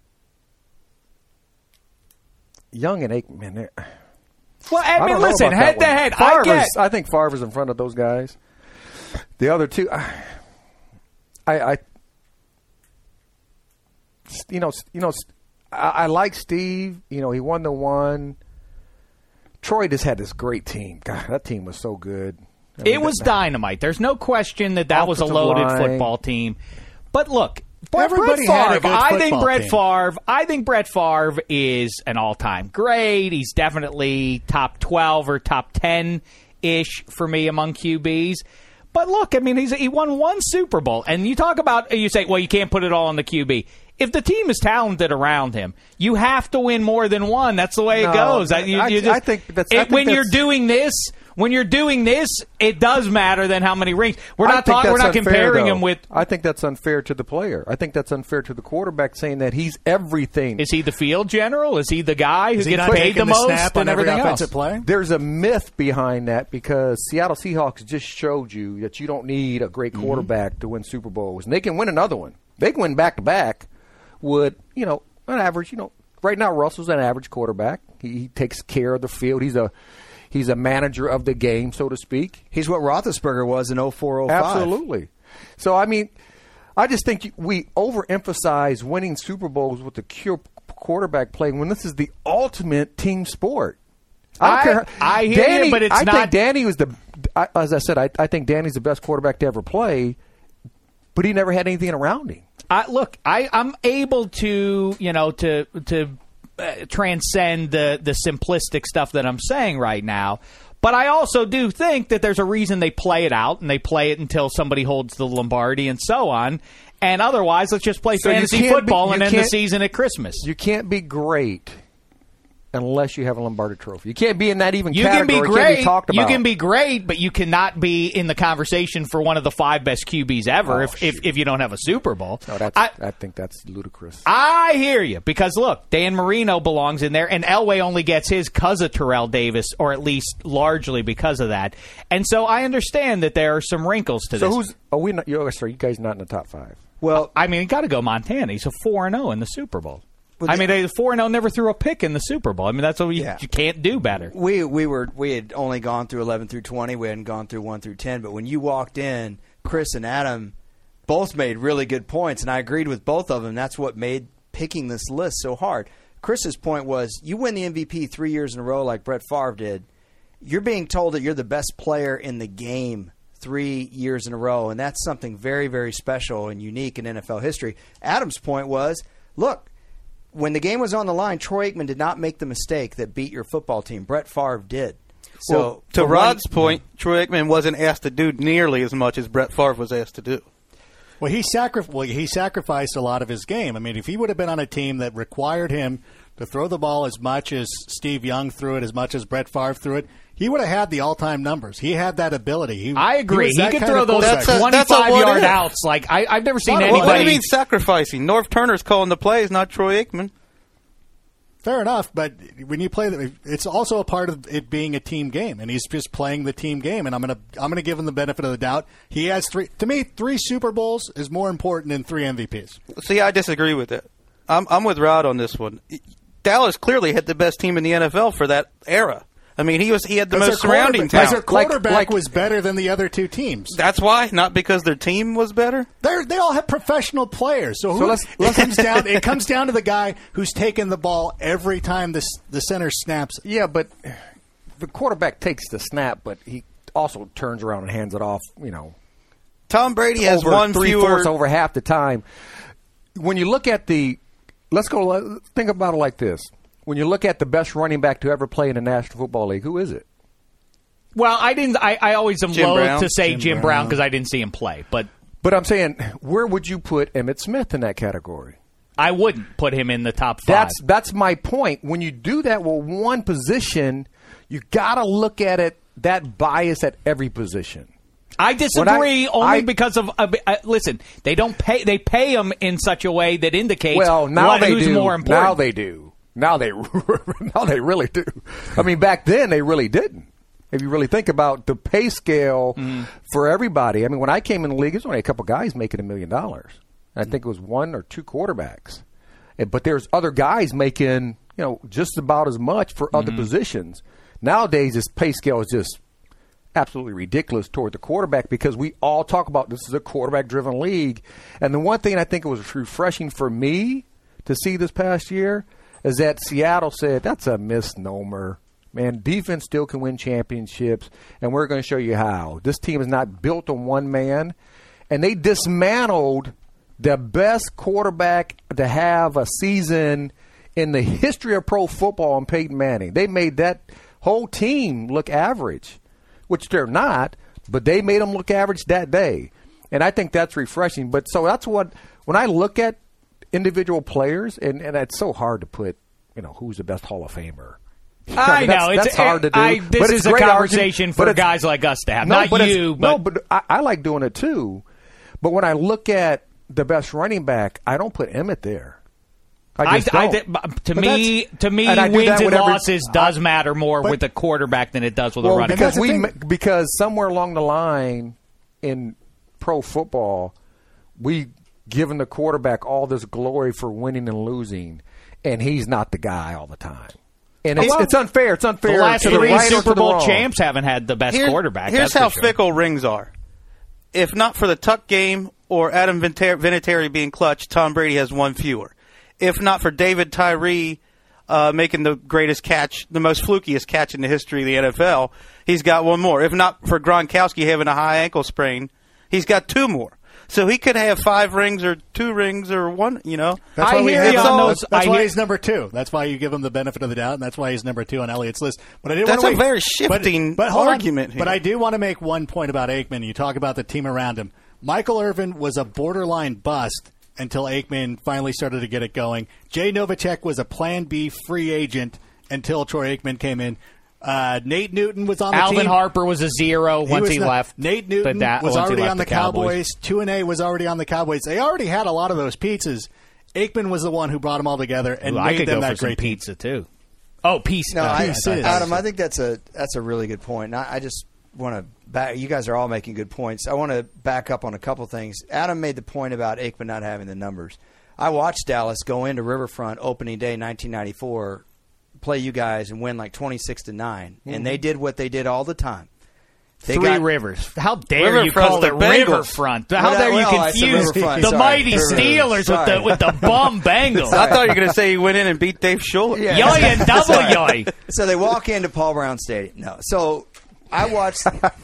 Young, and Aikman. They're- Well, I I mean, don't know listen, about that head to one. head, I Favre get. is- I think Favre is in front of those guys. The other two, I, I, I you know, you know, I, I like Steve. You know, he won the one. Troy just had this great team. God, that team was so good. I mean, It was that- dynamite. There's no question that that was a Offensive loaded line. football team. But look, Brett Everybody Favre, had a good I think football Brett team. Favre, I think Brett Favre is an all-time great. He's definitely top twelve or top ten ish for me among Q Bs. But look, I mean, he's he won one Super Bowl, and you talk about you say, well, you can't put it all on the Q B. If the team is talented around him, you have to win more than one. That's the way it No, goes. I- You- I- you just- I think that's- I it- think when you're that's- doing this. When you're doing this, it does matter than how many rings. We're I not think talking. We're that's not unfair, comparing though. him with. I think that's unfair to the player. I think that's unfair to the quarterback, saying that he's everything. Is he the field general? Is he the guy who Is he gets not paid taking the most snap on and every everything else? offensive play? There's a myth behind that because Seattle Seahawks just showed you that you don't need a great quarterback to win Super Bowls, and they can win another one. They can win back to back with you know an average, you know, right now Russell's an average quarterback. He, he takes care of the field. He's a he's a manager of the game, so to speak. He's what Roethlisberger was in oh four oh five. Absolutely. So, I mean, I just think we overemphasize winning Super Bowls with the pure quarterback play when this is the ultimate team sport. I don't I, care. I hear Danny, you, but it's I not. think Danny was the, I, as I said, I, I think Danny's the best quarterback to ever play, but he never had anything around him. I, look, I, I'm able to, you know, to to uh, transcend the the simplistic stuff that I'm saying right now. But I also do think that there's a reason they play it out, and they play it until somebody holds the Lombardi and so on. And otherwise, let's just play So you fantasy can't football be- and you end the can't- season at Christmas. You can't be great unless you have a Lombardi Trophy. You can't be in that even You can category. be It can't great. be talked You about. can be great, but you cannot be in the conversation for one of the five best Q Bs ever Oh, if, if shoot. if you don't have a Super Bowl. No, that's, I, I think that's ludicrous. I hear you, because look, Dan Marino belongs in there, and Elway only gets his because of Terrell Davis, or at least largely because of that. And so I understand that there are some wrinkles to so this. who's? Oh, we not? You, oh, sorry, you guys not in the top five. Well, I mean, you got to go Montana. He's a four and zero in the Super Bowl. Well, I the- mean, they four and zero never threw a pick in the Super Bowl. I mean, that's what you, Yeah. you can't do better. we we were we had only gone through eleven through twenty. We hadn't gone through one through ten. But when you walked in, Chris and Adam both made really good points, and I agreed with both of them. That's what made picking this list so hard. Chris's point was, you win the M V P three years in a row like Brett Favre did. You're being told that you're the best player in the game three years in a row, and that's something very, very special and unique in N F L history. Adam's point was, look, when the game was on the line, Troy Aikman did not make the mistake that beat your football team. Brett Favre did. So well, to for Rod's one- point, Troy Aikman wasn't asked to do nearly as much as Brett Favre was asked to do. Well, he sacri- well, he sacrificed a lot of his game. I mean, if he would have been on a team that required him to throw the ball as much as Steve Young threw it, as much as Brett Favre threw it, he would have had the all-time numbers. He had that ability. He, I agree. was He, that could kind throw of those quarterback. That's a- that's a twenty-five what yard if. outs. Like I, I've never seen What, anybody. what do you mean sacrificing? Norv Turner's calling the plays, not Troy Aikman. Fair enough, but when you play, the, it's also a part of it being a team game, and he's just playing the team game. And I'm gonna, I'm gonna give him the benefit of the doubt. He has three. To me, three Super Bowls is more important than three M V Ps. See, I disagree with that. I'm, I'm with Rod on this one. Dallas clearly had the best team in the N F L for that era. I mean, he was he had the Because most their surrounding quarterback- because talent. their quarterback Like- like- was better than the other two teams. That's why, not because their team was better. They're, they all have professional players. So, who, So let's- it comes down. It comes down to the guy who's taking the ball every time the the center snaps it. Yeah, but the quarterback takes the snap, but he also turns around and hands it off. You know, Tom Brady has over one three fewer. fourths over half the time. When you look at the, let's go. Think about it like this: when you look at the best running back to ever play in the National Football League, who is it? Well, I didn't. I, I always am Jim loath Brown. to say Jim Jim Brown. Brown because I didn't see him play, but But I'm saying, where would you put Emmitt Smith in that category? I wouldn't put him in the top five. That's that's my point. When you do that with one position, you got to look at it that bias at every position. I disagree I- only I- because of uh, uh, listen. They don't pay. They pay him in such a way that indicates Well, now what, they who's do. more important. Now they do. Now they now they really do. I mean, back then they really didn't. If you really think about the pay scale Mm-hmm. for everybody, I mean, when I came in the league, there's only a couple guys making a million dollars. I think it was one or two quarterbacks, And- but there's other guys making you know just about as much for other Mm-hmm. positions. Nowadays, this pay scale is just absolutely ridiculous toward the quarterback because we all talk about this is a quarterback-driven league. And the one thing I think it was refreshing for me to see this past year is that Seattle said that's a misnomer. Man, defense still can win championships, and we're going to show you how. This team is not built on one man, and they dismantled the best quarterback to have a season in the history of pro football on Peyton Manning. They made that whole team look average, which they're not, but they made them look average that day. And I think that's refreshing. But so that's what, when I look at individual players, and, and it's so hard to put, you know, who's the best Hall of Famer. I mean, know that's, it's that's hard to do. I, this but is it's a great conversation argument, for but it's- guys like us to have, no, not but it's- you. no, but but I, I like doing it too. But when I look at the best running back, I don't put Emmett there. I I, just I, don't. but to But me, that's- to me, and I do wins that and with every- losses does matter more but- with a quarterback than it does with a well, running because back. we thing. ma- because somewhere along the line in pro football, we given the quarterback all this glory for winning and losing, and he's not the guy all the time. And it's, Well, it's unfair. It's unfair. The last to the three right or to Super the Bowl wrong. champs haven't had the best Here- quarterback. Here's that's how for sure. fickle rings are. If not for the Tuck game or Adam Vinatieri Vinatieri being clutch, Tom Brady has one fewer. If not for David Tyree uh, making the greatest catch, the most flukiest catch in the history of the N F L, he's got one more. If not for Gronkowski having a high ankle sprain, he's got two more. So he could have five rings or two rings or one, you know. That's I why we hear have you him- on That's, those- that's I why hear- he's number two. That's why you give him the benefit of the doubt, and that's why he's number two on Elliott's list. But I didn't That's want a to very shifting but, but hold on. argument here. But I do want to make one point about Aikman. You talk about the team around him. Michael Irvin was a borderline bust until Aikman finally started to get it going. Jay Novacek was a Plan B free agent until Troy Aikman came in. Uh, Nate Newton was on the Alvin team. Harper was a zero once was he not- left. Nate Newton the da- was once he already left on the, Cowboys. Two and A was already on the Cowboys. They already had a lot of those pizzas. Aikman was the one who brought them all together and Ooh, made I could them go that for some great team. pizza too. Oh, pizza. No, uh, I, pieces. Adam, I think that's a that's a really good point. And I, I just want to back. You guys are all making good points. I want to back up on a couple things. Adam made the point about Aikman not having the numbers. I watched Dallas go into Riverfront opening day nineteen ninety-four, play you guys and win like twenty-six to nine, Mm-hmm. and they did what they did all the time. They Three got- Rivers. How dare you Riverfront's call the it Bengals. Riverfront? How Well, dare you well, I said confuse Riverfront, the sorry. mighty River- Steelers with sorry. the with the bum Bengals? I thought you were going to say he went in and beat Dave Schuller. Yeah. Yoy and double yoy. So they walk into Paul Brown Stadium. No. So I watched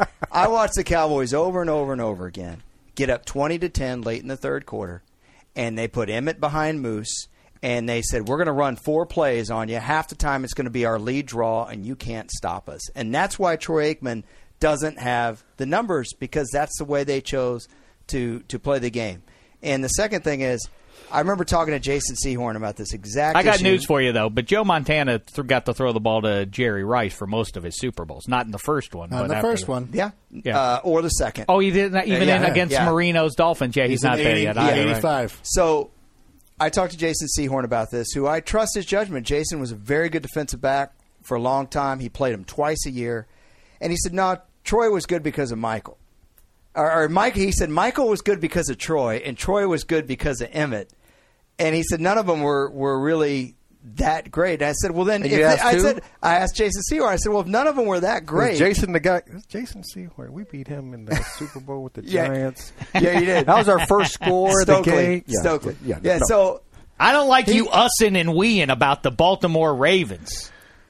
I watched the Cowboys over and over and over again get up twenty to ten late in the third quarter, and they put Emmett behind Moose, and they said, we're going to run four plays on you. Half the time it's going to be our lead draw, and you can't stop us. And that's why Troy Aikman doesn't have the numbers, because that's the way they chose to, to play the game. And the second thing is, I remember talking to Jason Sehorn about this exact I got issue. news for you though, but Joe Montana th- got to throw the ball to Jerry Rice for most of his Super Bowls. Not in the first one, Not but in the after first the- one. Yeah. Yeah. Uh, or the second. Oh, he did not even Yeah, in yeah, against yeah. Marino's Dolphins. Yeah, he's, He's not an there eighty, yet. yeah, either, right? eighty-five. So I talked to Jason Sehorn about this, who I trust his judgment. Jason was a very good defensive back for a long time. He played him twice a year. And he said, no, Troy was good because of Michael. Or, or Mike, he said Michael was good because of Troy, and Troy was good because of Emmett. And he said none of them were, were really that great. And I said, well, then, And if you they- asked I who? said, I asked Jason Sehorn. I said, well, if none of them were that Was great. Jason the guy? was Jason Sehorn. We beat him in the Super Bowl with the Yeah. Giants. Yeah, you did. That was our first score of the Stokely. game. Yeah, Stokely. Yeah, Yeah, no. so I don't like you using and weeing about the Baltimore Ravens.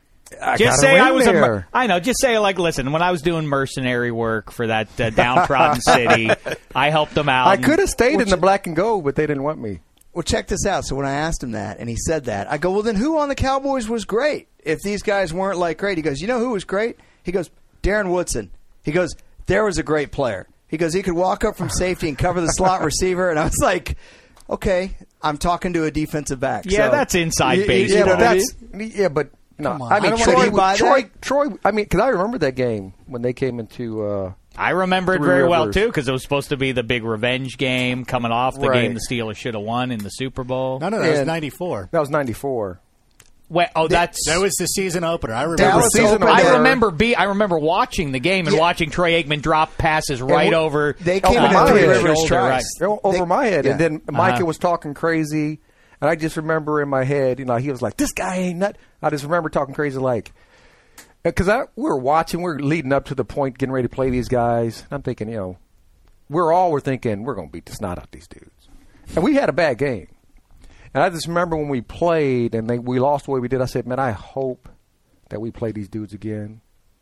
I Just gotta say win I was a. there. Mer- I know. Just say like, listen. When I was doing mercenary work for that uh, downtrodden city, I helped them out. I and- could have stayed Which- in the black and gold, but they didn't want me. Well, check this out. So when I asked him that, and he said that, I go, well, then who on the Cowboys was great if these guys weren't, like, great? He goes, you know who was great? He goes, Darren Woodson. He goes, there was a great player. He goes, he could walk up from safety and cover the slot receiver. And I was like, okay, I'm talking to a defensive back. Yeah, So- that's inside You- you- baseball. you Yeah, know but what I that's mean? yeah, but no. Come on. I mean, I don't Troy, wanna buy Troy, that. Troy. I mean, because I remember that game when they came into. Uh, I remember it Three very well Rivers. too because it was supposed to be the big revenge game coming off the Right. game the Steelers should have won in the Super Bowl. No, no, that was And- ninety-four. that was ninety-four. Wait, oh, that's That was the season opener. I remember. Dallas season opened I their- remember be I remember watching the game and Yeah. watching Troy Aikman drop passes right we- over. they came in at over Three his Rivers shoulder, twice. right. o- over They- my head, yeah. and then Micah Uh-huh. was talking crazy, and I just remember in my head, you know, he was like, "This guy ain't nut." I just remember talking crazy, like, because I we were watching, we were leading up to the point, getting ready to play these guys. And I'm thinking, you know, we're all we're thinking we're going to beat the snot out these dudes, and we had a bad game. And I just remember when we played and they, we lost the way we did. I said, "Man, I hope that we play these dudes again.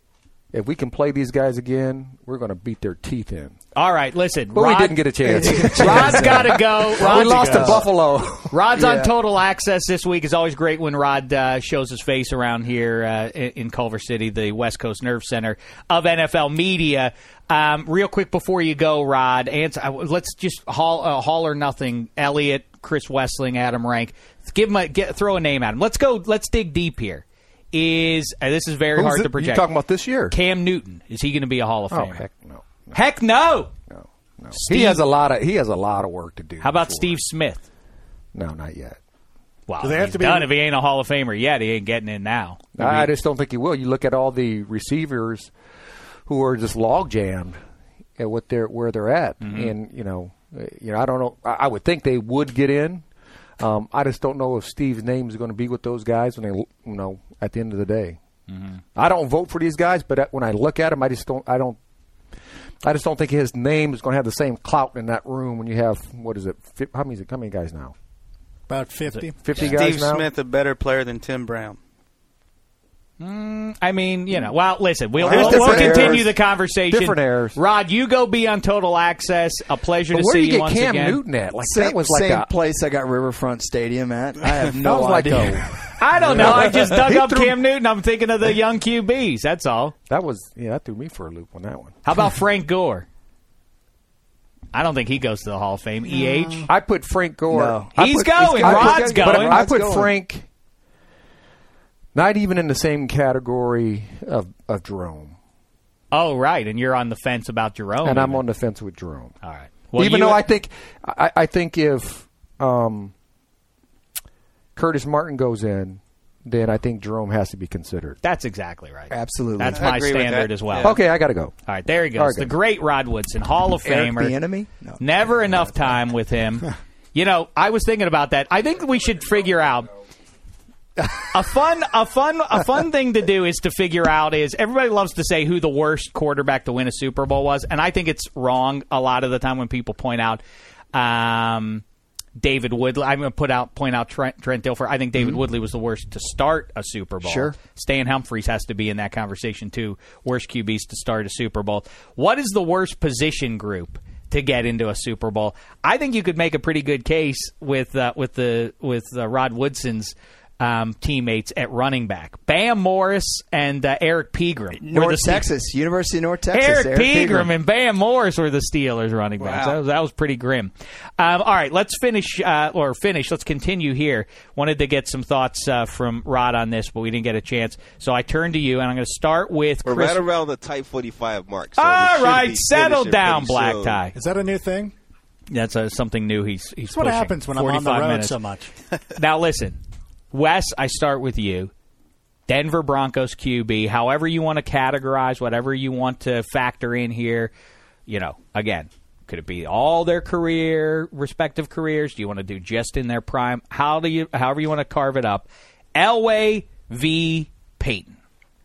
If we can play these guys again, we're going to beat their teeth in." All right, listen. But Rod, we didn't get a chance. Rod's got to go. Rod's we lost to go. Buffalo. Rod's Yeah. on Total Access this week. It's always great when Rod uh, shows his face around here uh, in, in Culver City, the West Coast Nerve Center of N F L Media. Um, real quick before you go, Rod, answer, uh, let's just haul, uh, haul or nothing. Elliott, Chris Wessling, Adam Rank. Give him a, get, throw a name at him. Let's go. Let's dig deep here. Is uh, this is very Who's hard it? to project? You talking about this year? Cam Newton? Is he going to be a Hall of Oh Famer? heck no, no, Heck no. no, no. Steve- He has a lot of he has a lot of work to do. How about before- Steve Smith? No, not yet. Well, Do they have he's to be- done. If he ain't a Hall of Famer yet, he ain't getting in now. I, I just don't think he will. You look at all the receivers who are just log jammed at what they're where they're at, Mm-hmm. and you know, uh, you know, I don't know. I, I would think they would get in. Um, I just don't know if Steve's name is going to be with those guys when they, you know, at the end of the day. Mm-hmm. I don't vote for these guys, but when I look at them, I just don't. I don't. I just don't think his name is going to have the same clout in that room when you have what is it? How many? How many guys now? About fifty. Fifty Steve guys now. Smith a better player than Tim Brown. Mm, I mean, you know. Well, listen, we'll, There's we'll, we'll different continue errors. the conversation. Different errors. Rod, you go be on Total Access. A pleasure But to where see do you you get once Cam again. Newton at? Like Same, that was like same a, place I got Riverfront Stadium at. I have that no was like idea. a, I don't know. I just dug He up threw- Cam Newton. I'm thinking of the young Q Bs. That's all. that was yeah. That threw me for a loop on that one. How about Frank Gore? I don't think he goes to the Hall of Fame. E H? I put Frank Gore. No. I He's put, going. I put- Rod's but going. I put Rod's going. Frank not even in the same category of, of Jerome. Oh, right. And you're on the fence about Jerome. And I'm even. on the fence with Jerome. All right. Well, even you- though I think I, I think if um, Curtis Martin goes in, then I think Jerome has to be considered. That's exactly right. Absolutely. That's I my agree with standard that. as well. Yeah. Okay, I got to go. All right, there he goes. All right, the good. great Rod Woodson, Hall of Eric Famer. Bieniemy? No. Never enough time with him. You know, I was thinking about that. I think we should figure out a fun, a fun, a fun thing to do is to figure out is everybody loves to say who the worst quarterback to win a Super Bowl was, and I think it's wrong a lot of the time when people point out um, David Woodley. I'm going to put out point out Trent, Trent Dilfer. I think David Mm-hmm. Woodley was the worst to start a Super Bowl. Sure. Stan Humphries has to be in that conversation too. Worst Q Bs to start a Super Bowl. What is the worst position group to get into a Super Bowl? I think you could make a pretty good case with uh, with the with uh, Rod Woodson's um, teammates at running back, Bam Morris and uh, Eric Pegram. were North the Ste- Texas, University of North Texas. Eric, Pegram and Bam Morris were the Steelers running backs. Wow. That was, that was pretty grim. Um, all right, let's finish, uh, or finish, let's continue here. Wanted to get some thoughts uh, from Rod on this, but we didn't get a chance. So I turn to you, and I'm going to start with We're Chris. right around the Type forty-five mark. So we all should right, be settle finishing down, pretty Black soon. Tie. Is that a new thing? That's uh, something new he's he's That's what pushing. happens when I'm on the forty-five road minutes. so much. Now listen, Wes, I start with you. Denver Broncos Q B, however you want to categorize, whatever you want to factor in here, you know, again, could it be all their career, respective careers? Do you want to do just in their prime? How do you, however you want to carve it up. Elway v. Peyton.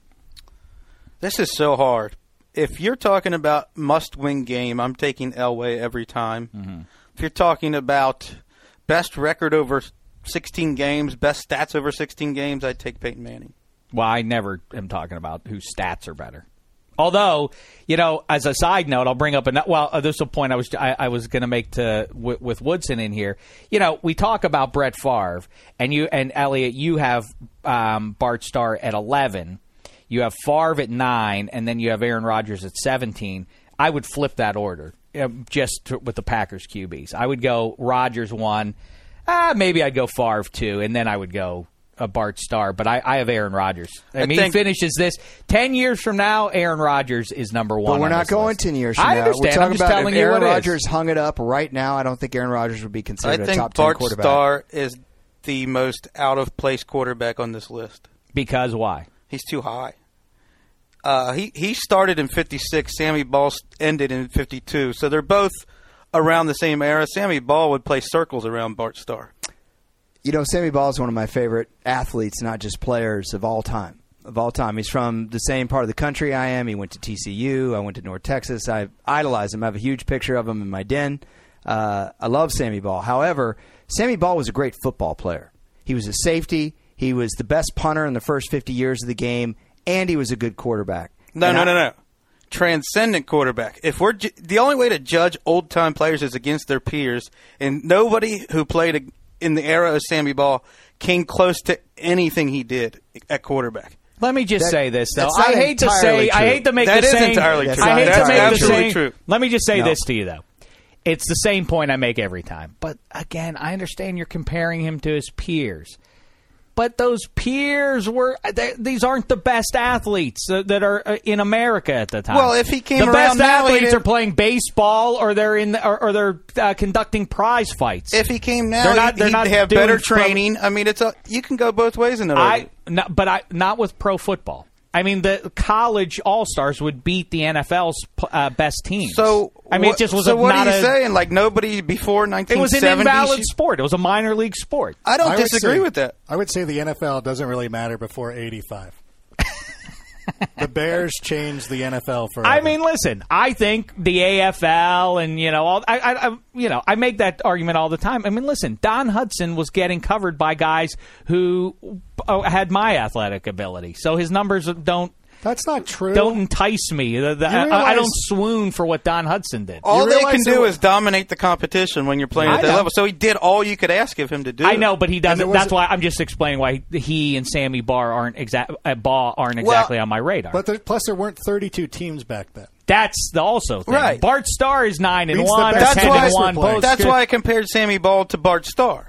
This is so hard. If you're talking about must-win game, I'm taking Elway every time. Mm-hmm. If you're talking about best record over sixteen games, best stats over sixteen games, I'd take Peyton Manning. Well, I never am talking about whose stats are better. Although, you know, as a side note, I'll bring up a well. Uh, there's a point I was I, I was going to make to w- with Woodson in here. You know, we talk about Brett Favre, and you and Elliot, you have um, Bart Starr at eleven, you have Favre at nine, and then you have Aaron Rodgers at seventeen. I would flip that order uh, just to, with the Packers Q Bs. I would go Rodgers one, ah, maybe I'd go Favre two, and then I would go a Bart Starr, but I, I have Aaron Rodgers. I, I mean, think- he finishes this ten years from now. Aaron Rodgers is number one. But we're on not this going list. ten years from I now. understand. We're talking I'm just about telling if you Aaron what it is. Rodgers hung it up right now. I don't think Aaron Rodgers would be I considered a think top ten Bart quarterback. Starr is the most out-of-place quarterback on this list. Because why? He's too high. Uh, he he started in fifty-six. Sammy Ball ended in fifty-two. So they're both around the same era. Sammy Ball would play circles around Bart Starr. You know, Sammy Ball is one of my favorite athletes, not just players, of all time. Of all time. He's from the same part of the country I am. He went to T C U. I went to North Texas. I idolize him. I have a huge picture of him in my den. Uh, I love Sammy Ball. However, Sammy Ball was a great football player. He was a safety. He was the best punter in the first fifty years of the game, and he was a good quarterback. No, And no, I- no, no. Transcendent quarterback. If we're ju- the only way to judge old time players is against their peers, and nobody who played a, in the era of Sammy Ball came close to anything he did at quarterback. Let me just That- say this, though. that's not I hate to entirely say, I true. hate to make That the is same. entirely That's true. I hate not to make entirely the absolutely same. true. Let me just say No. this to you, though. It's the same point I make every time. But again, I understand you're comparing him to his peers. But those peers were, they, these aren't the best athletes uh, that are uh, in America at the time. Well, if he came the around best now, he athletes didn't- are playing baseball or they're in, or, or they're uh, conducting prize fights. If he came now, They're not- he'd, they're he'd not have doing better pro- training. I mean, it's a you can go both ways in the I, no, but I not with pro football. I mean, the college all-stars would beat the N F L's uh, best teams. So I mean, what, it just was so a, what not are you a, saying? Like nobody before nineteen It was seventy? an invalid sport. It was a minor league sport. I don't I would disagree say- with that. I would say the N F L doesn't really matter before eighty-five. The Bears changed the N F L forever. I mean, listen. I think the A F L and you know, all, I, I, I, you know, I make that argument all the time. I mean, listen. Don Hudson was getting covered by guys who uh, had my athletic ability, so his numbers don't. That's not true. Don't entice me. The, the, I, realize- I don't swoon for what Don Hudson did. All You they realize can there do was- is dominate the competition when you're playing I at that know. level. So he did all you could ask of him to do. I know, but he And doesn't. there was That's a- why I'm just explaining why he and Sammy Barr aren't exact. Uh, Baugh aren't exactly on my radar. But there, plus, there weren't thirty-two teams back then. That's the also thing. Right. Bart Starr is nine and Beats the one, or best That's ten why- and one. players. Both That's good. why I compared Sammy Ball to Bart Starr,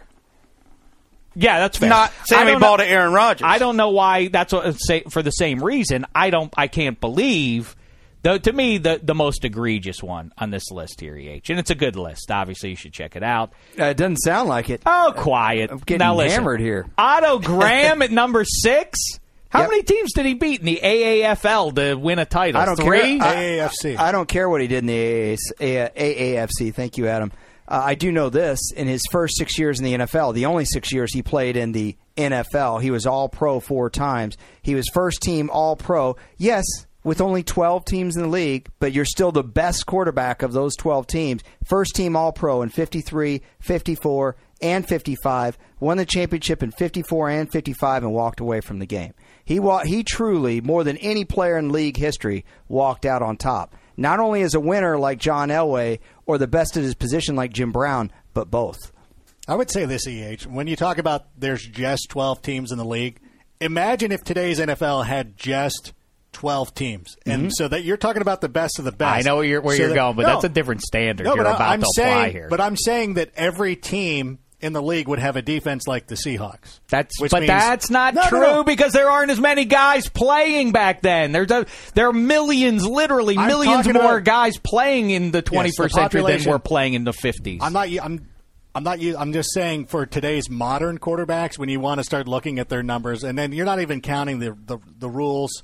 Yeah, that's fair. not I Sammy don't Ball know- to Aaron Rodgers. I don't know why. That's what say for the same reason. I don't. I can't believe. Though to me, the the most egregious one on this list here, E H, and it's a good list. Obviously, you should check it out. Uh, it doesn't sound like it. Oh, quiet. I'm getting now listen. hammered here. Otto Graham at number six. How Yep. many teams did he beat in the A A F L to win a title? I don't Three. care. I- A A F C. I don't care what he did in the A A F C. Thank you, Adam. Uh, I do know this. In his first six years in the N F L, the only six years he played in the N F L, he was All-Pro four times. He was first-team All-Pro. Yes, with only twelve teams in the league, but you're still the best quarterback of those twelve teams. First-team All-Pro in fifty-three, fifty-four, and fifty-five. Won the championship in fifty-four and fifty-five and walked away from the game. He wa- he truly, more than any player in league history, walked out on top. Not only as a winner like John Elway or the best at his position like Jim Brown, but both. I would say this, E H. When you talk about there's just twelve teams in the league, imagine if today's N F L had just twelve teams. And Mm-hmm. so that you're talking about the best of the best. I know where you're, where So you're that- going, but no. that's a different standard No, you're but I- about I'm to saying, apply here. But I'm saying that every team in the league would have a defense like the Seahawks. That's which but means- that's not No, no, true no. because there aren't as many guys playing back then. There's a, there are millions, literally I'm millions talking more about- guys playing in the twenty-first century than population- were playing in the fifties. I'm not. I'm. I'm not. I'm just saying for today's modern quarterbacks, when you want to start looking at their numbers, and then you're not even counting the the, the rules,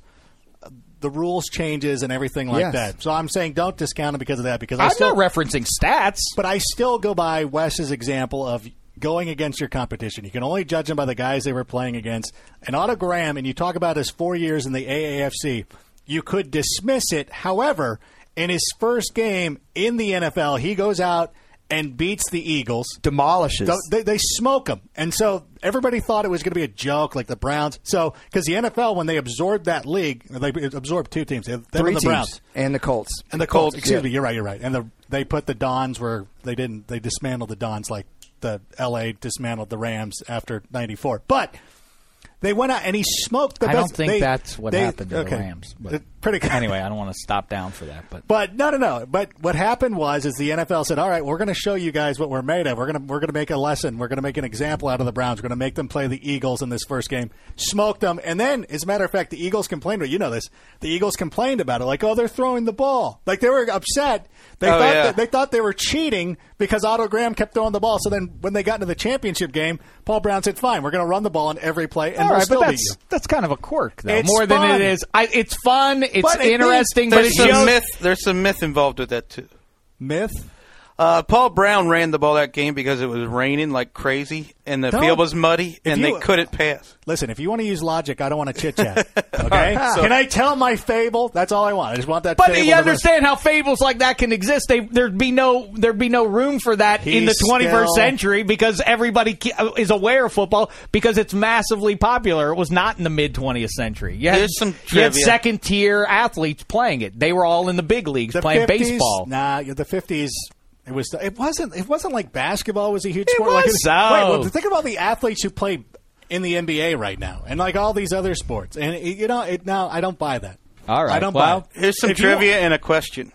the rules changes and everything like Yes. that. So I'm saying don't discount it because of that. Because I I'm still, not referencing stats. but I still go by Wes's example of going against your competition. You can only judge them by the guys they were playing against. And Otto Graham, and you talk about his four years in the A A F C, you could dismiss it. However, in his first game in the N F L, he goes out and beats the Eagles. Demolishes. So They, they smoke them. And so everybody thought it was going to be a joke like the Browns. So, because the N F L, when they absorbed that league, they absorbed two teams. Them Three and the teams. Browns. And the Colts. And the Colts. Colts, Excuse yeah. me, you're right, you're right. And the, they put the Dons where they didn't, they dismantled the Dons like the L A dismantled the Rams after ninety-four. But they went out and he smoked the I best. don't think they- that's what they- happened to okay. the Rams. But It- pretty good. anyway, I don't want to stop down for that. But But no, no, no. But what happened was, is the N F L said, "All right, we're going to show you guys what we're made of. We're going to we're going to make a lesson. We're going to make an example out of the Browns. We're going to make them play the Eagles in this first game." Smoked them, and then, as a matter of fact, the Eagles complained. But you know this, the Eagles complained about it, like, "Oh, they're throwing the ball." Like they were upset. They Oh, thought yeah. that, they thought they were cheating because Otto Graham kept throwing the ball. So then, when they got into the championship game, Paul Brown said, "Fine, we're going to run the ball on every play, and all we'll right, still but beat that's you." that's kind of a quirk, though, It's more than fun. it is. I, it's fun. It's But it interesting, means- but it There's some shows. myth. There's some myth involved with that too. Myth. Uh, Paul Brown ran the ball that game because it was raining like crazy and the Don't- field was muddy and you- they couldn't pass. Listen, if you want to use logic, I don't want to chit chat. Okay? Can I tell my fable? That's all I want. I just want that. But fable you to understand how fables like that can exist. They, there'd be no there'd be no room for that in the He's twenty-first still- century because everybody ki- is aware of football because it's massively popular. It was not in the mid twentieth century. You had, Here's some you had trivia. second tier athletes playing it. They were all in the big leagues the playing fifties, baseball. Nah, the fifties. It was. It wasn't. It wasn't like basketball was a huge It sport. was like so. Wait, well, think about the athletes who play in the N B A right now, and like all these other sports. And it, you know, it, now I don't buy that. All right, I don't well, buy it. Here's some If you trivia want- and a question.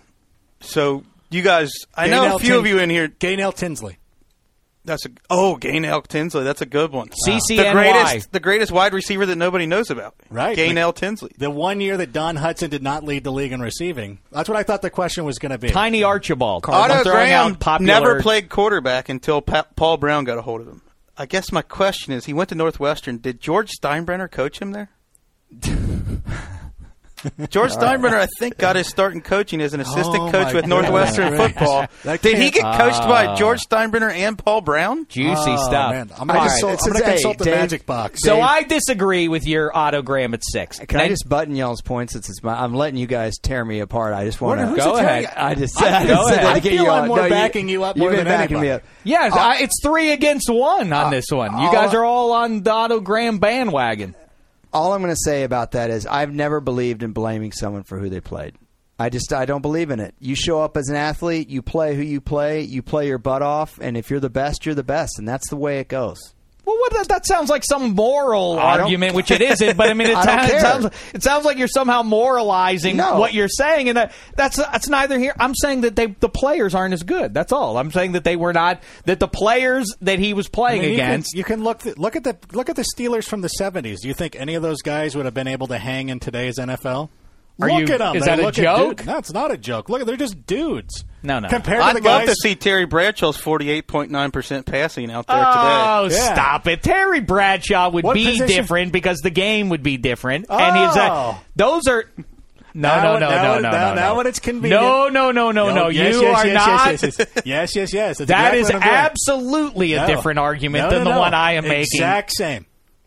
So you guys, I know Gaynell a few of Tin- you in here. Gaynell Tinsley. That's a oh Gaynell Tinsley. That's a good one. C C The N Y. greatest, the greatest wide receiver that nobody knows about. Right. Gaynell Tinsley. The one year that Don Hudson did not lead the league in receiving. That's what I thought the question was going to be. Tiny Archibald. Otto I'm throwing Graham out popular. never played quarterback until pa- Paul Brown got a hold of him. I guess my question is, he went to Northwestern. Did George Steinbrenner coach him there? George Steinbrenner, I think, got his start in coaching as an assistant Oh, coach my with Northwestern goodness. football. That Did he can't- get coached by Oh. George Steinbrenner and Paul Brown? Juicy Oh, stuff. man. I'm going All to right. consult, It's- I'm gonna hey, consult the Dave- magic box. So I disagree with your autogram at six. Can I just button y'all's points? Since it's my, I'm letting you guys tear me apart. I just want What- to who's Go it ahead. tearing- I just I- I go just said ahead. that to I get feel you I'm on. more No, backing you up you've more been than backing anybody. me up. Yeah, Uh, I, it's three against one on this one. You guys uh, are all on the autogram bandwagon. All I'm going to say about that is I've never believed in blaming someone for who they played. I just I don't believe in it. You show up as an athlete, you play who you play, you play your butt off, and if you're the best, you're the best, and that's the way it goes. Well, what, that, that sounds like some moral I don't- argument, which it isn't. But I mean, it, I don't sounds, it care. sounds it sounds like you're somehow moralizing No. what you're saying, and that, that's that's neither here. I'm saying that they the players aren't as good. That's all. I'm saying that they were not that the players that he was I playing mean, you can, against. you can look th- look at the look at the Steelers from the seventies. Do you think any of those guys would have been able to hang in today's N F L? Are look you- at them. is They that a look at joke? dude- No, it's not a joke. Look, they're just dudes. No, no. Compared to I'd the love guys, to see Terry Bradshaw's forty-eight point nine percent passing out there Oh, today. Yeah. stop it! Terry Bradshaw would What be position- different because the game would be different, and his uh, Oh. those are. No, Now no, when- no, now no, when- no, now- no, now no. when it's convenient. No, no, no, no, no. yes, You yes, are yes, not. Yes, yes, yes, yes, yes, yes. That's That exactly is what I'm doing. absolutely a No. different argument No, than no, the no. one I am making. Exact same.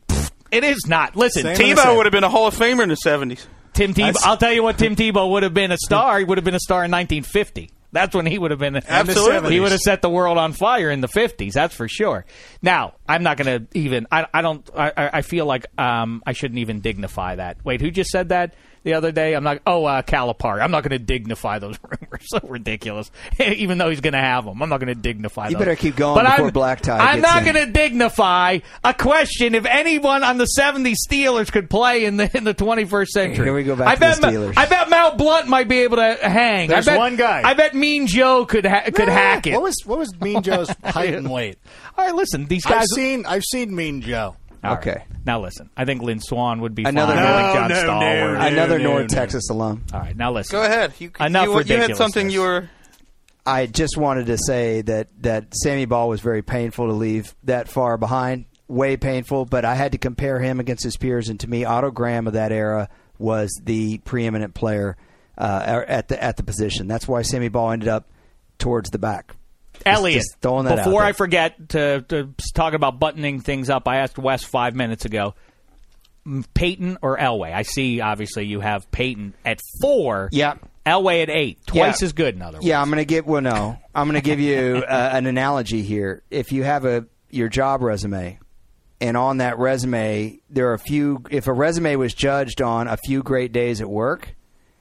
It is not. Listen, Same Tim, as- Tebow would have been a Hall of Famer in the seventies. Tim Tebow. That's- I'll tell you what, Tim Tebow would have been a star. He would have been a star in nineteen fifty. That's when he would have been. Absolutely. He would have set the world on fire in the fifties. That's for sure. Now, I'm not going to even. I, I don't. I, I feel like um, I shouldn't even dignify that. Wait, who just said that the other day? I'm not. Oh, uh, Calipari. I'm not going to dignify those rumors. So ridiculous. Even though he's going to have them, I'm not going to dignify. You those. better keep going But before I'm, Black Tie I'm gets not in. going to dignify a question if anyone on the seventies Steelers could play in the in the twenty-first century. Here we go back I to bet the Ma- Steelers. I bet Mal Blunt might be able to hang. There's I bet, one guy. I bet Mean Joe could ha- could hack it. What was what was Mean Joe's height and weight? All right, listen, these guys. I've seen I've seen Mean Joe. All right. Okay. Now listen, I think Lynn Swan would be Another fine. No, I think John no, Stallworth. no, Another no, North no. Texas alum. All right, now listen. Go ahead. You, Enough you, you had ridiculousness. something you were. I just wanted to say that, that Sammy Ball was very painful to leave that far behind. Way painful, but I had to compare him against his peers, and to me, Otto Graham of that era was the preeminent player uh, at the at the position. That's why Sammy Ball ended up towards the back. Elliot, just throwing that out before there. I forget to, to talk about buttoning things up, I asked Wes five minutes ago, m- Peyton or Elway? I see, obviously, you have Peyton at four. Yeah. Elway at eight. Twice Yeah. as good, in other words. Yeah, I'm going to give. Well, no, I'm going to give you uh, an analogy here. If you have a your job resume, and on that resume there are a few. If a resume was judged on a few great days at work,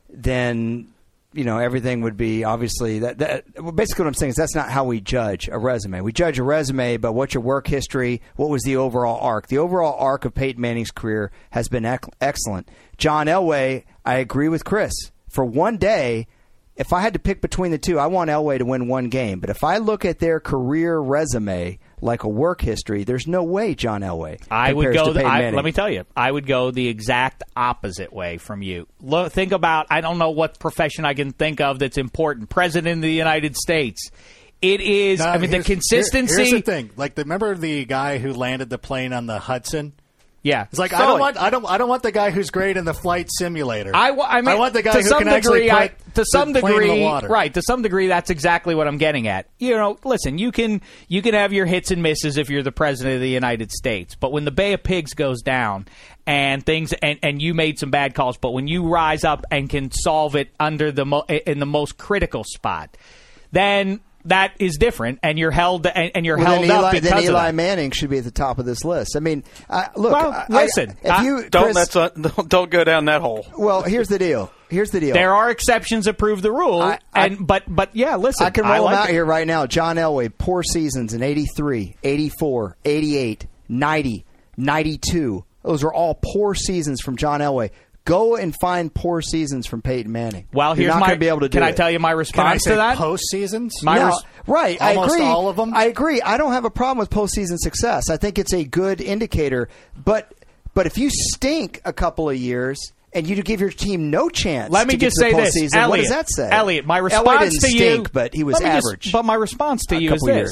then you know everything would be obviously that. that well, basically, what I'm saying is that's not how we judge a resume. We judge a resume by what's your work history, what was the overall arc. The overall arc of Peyton Manning's career has been ec- excellent. John Elway, I agree with Chris. For one day, if I had to pick between the two, I want Elway to win one game. But if I look at their career resume like a work history, there's no way John Elway I would compares go. to The, Peyton I, Manning. let me tell you, I would go the exact opposite way from you. Look, think about. I don't know what profession I can think of that's important. President of the United States. It is. Now, I mean, the here's- here- consistency. here's the thing. Like, the, remember the guy who landed the plane on the Hudson? Yeah, It's like I Sully. don't want I don't I don't want the guy who's great in the flight simulator. I, wa- I, mean, I want the guy to who some can actually degree, put I, to some the plane in the degree, water. right? To some degree, that's exactly what I'm getting at. You know, listen, you can you can have your hits and misses if you're the president of the United States, but when the Bay of Pigs goes down and things and, and you made some bad calls, but when you rise up and can solve it under the mo- in the most critical spot, then that is different, and you're held and, and you're Well, held then Eli, up because then of Eli that. Manning should be at the top of this list. I mean, uh, look. Well, I- listen, I, if I- you Don't Chris, let's uh, don't, don't go down that hole. well, here's the deal. Here's the deal. There are exceptions that prove the rule, I- I- and but but yeah, listen, I can roll I like them out it. here right now. John Elway, poor seasons in eighty-three, eighty-four, eighty-eight, ninety, ninety-two. Those are all poor seasons from John Elway. Go and find poor seasons from Peyton Manning. Well, You're here's not my. going to be able to do can it. I tell you my Can I response say to that? postseasons? My No, res- right, I Almost agree. all of them? I agree. I don't have a problem with postseason success. I think it's a good indicator. But but if you stink a couple of years and you give your team no chance, Let me to get just to the say this, postseason, Elliot. what does that say? Elliot, my Elway response didn't to you, stink, but he was let me just- average. but my response to A you is couple this: years.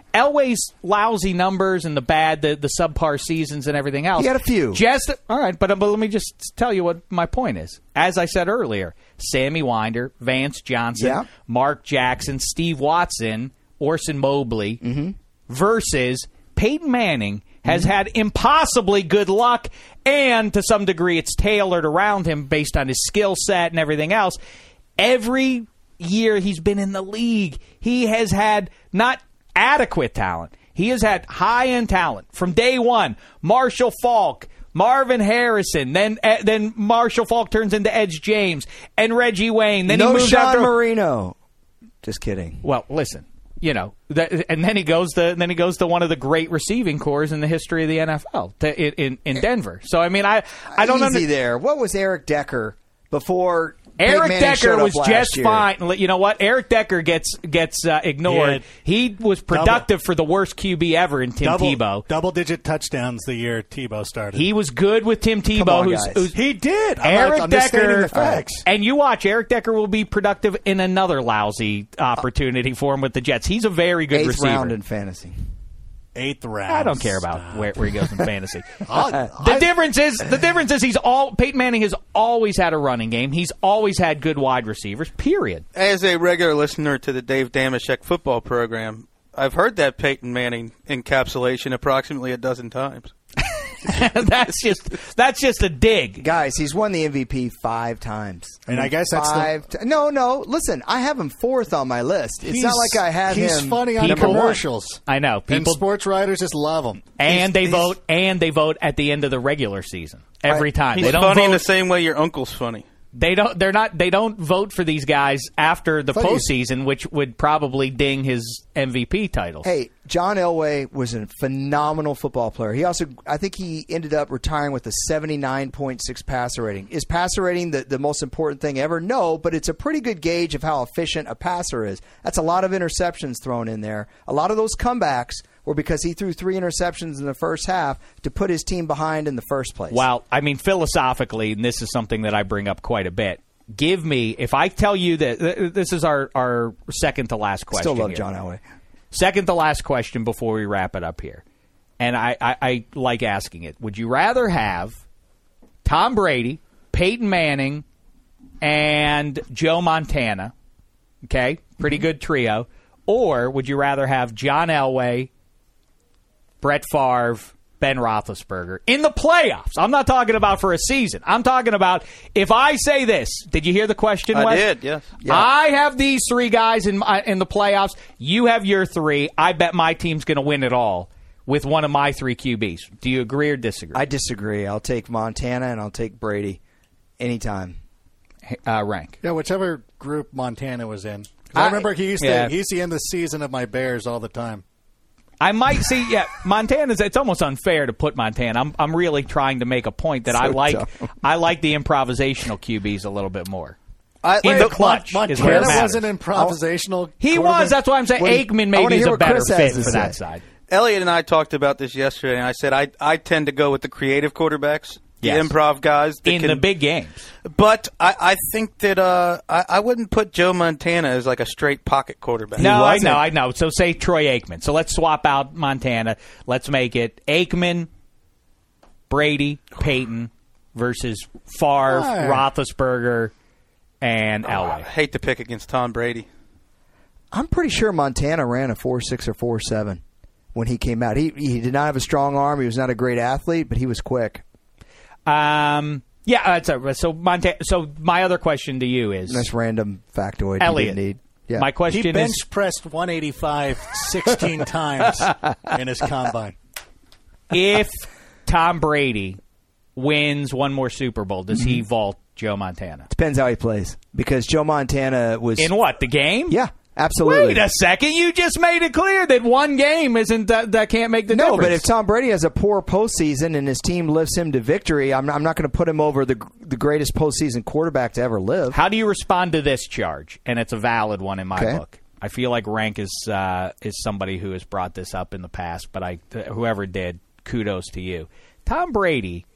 Elway's lousy numbers and the bad, the, the subpar seasons and everything else. He had a few. Just all right, but, but let me just tell you what my point is. As I said earlier, Sammy Winder, Vance Johnson, Yeah. Mark Jackson, Steve Watson, Orson Mobley Mm-hmm. versus Peyton Manning has had impossibly good luck, and to some degree it's tailored around him based on his skill set and everything else. Every year he's been in the league, he has had not adequate talent. He has had high-end talent from day one. Marshall Faulk, Marvin Harrison, then uh, then Marshall Faulk turns into Edge James, and Reggie Wayne. Then no he moves Sean after Marino. Just kidding. Well, listen, you know, that, and then he goes to then he goes to one of the great receiving corps in the history of the N F L to, in in Denver. So I mean, I I don't Easy under- there. What was Eric Decker before? Eric Peyton Manning Decker showed up was last just year? fine. You know what? Eric Decker gets gets uh, ignored. He was productive for the worst Q B ever in Tim double, Tebow. Double-digit touchdowns the year Tebow started. He was good with Tim Tebow. Come on, who's, guys. who's He did. I'm Eric not, I'm just stating Decker, the facts. and you watch, Eric Decker will be productive in another lousy opportunity for him with the Jets. He's a very good Eighth receiver. round in fantasy. Eighth round. I don't care about where, where he goes in fantasy. I- The I- difference is the difference is he's all Peyton Manning has always had a running game. He's always had good wide receivers. Period. As a regular listener to the Dave Damashek football program, I've heard that Peyton Manning encapsulation approximately a dozen times. that's just that's just a dig. Guys, he's won the M V P five times. And I guess that's the- five. T- no, no. Listen, I have him fourth on my list. It's not He's- like I have he's him. funny on People- commercials. I know And people, sports writers just love him. and they He's- vote, and they vote at the end of the regular season every time. He's They don't funny in the vote. same way your uncle's funny. They don't. They're not. They don't vote for these guys after the Funny. postseason, which would probably ding his M V P titles. Hey, John Elway was a phenomenal football player. He also, I think he ended up retiring with a seventy-nine point six passer rating. Is passer rating the, the most important thing ever? No, but it's a pretty good gauge of how efficient a passer is. That's a lot of interceptions thrown in there. A lot of those comebacks were because he threw three interceptions in the first half to put his team behind in the first place. Well, I mean, philosophically, and this is something that I bring up quite a bit. Give me, if I tell you that th- this is our, our second to last question. Still love here. John Elway. Second to last question before we wrap it up here. And I, I, I like asking it. Would you rather have Tom Brady, Peyton Manning, and Joe Montana? Okay, pretty good trio. Or would you rather have John Elway, Brett Favre, Ben Roethlisberger in the playoffs? I'm not talking about for a season. I'm talking about if I say this. Did you hear the question, I Wes? did, yes. I have these three guys in my, in the playoffs. You have your three. I bet my team's going to win it all with one of my three Q Bs. Do you agree or disagree? I disagree. I'll take Montana and I'll take Brady anytime. uh, rank. Yeah, whichever group Montana was in. 'Cause I- I remember he used yeah. to he used to end the season of my Bears all the time. I might see. Yeah, Montana's. It's almost unfair to put Montana. I'm. I'm really trying to make a point that I So like. dumb. I like the improvisational Q Bs a little bit more. I, In wait, the clutch Mon- is where it Montana matters. wasn't improvisational. He quarterback? was. That's why I'm saying What do you- Aikman I maybe wanna is hear a what better Chris fit has to for that say. side. Elliot and I talked about this yesterday, and I said I I tend to go with the creative quarterbacks, the Yes. improv guys. that In can- the big games. But I, I think that uh, I, I wouldn't put Joe Montana as like a straight pocket quarterback. No, I wasn't. know, I know. So say Troy Aikman. So let's swap out Montana. Let's make it Aikman, Brady, Peyton versus Favre, Right. Roethlisberger, and I Elway. hate to pick against Tom Brady. I'm pretty sure Montana ran a four six or four seven when he came out. He he did not have a strong arm. He was not a great athlete, but he was quick. Um, yeah. Uh, so, so Montana. So my other question to you is, Nice random factoid Elliot. you didn't need. Yeah. my He question bench is, pressed one eighty-five sixteen times in his combine. if Tom Brady wins one more Super Bowl, does he vault Joe Montana? Depends how he plays because Joe Montana was In what, the game? yeah, absolutely. Wait a second. You just made it clear that one game isn't that, that can't make the No, difference. but if Tom Brady has a poor postseason and his team lifts him to victory, I'm, I'm not going to put him over the the greatest postseason quarterback to ever live. How do you respond to this charge? And it's a valid one in my Okay. book. I feel like Rank is uh, is somebody who has brought this up in the past, but I whoever did, kudos to you. Tom Brady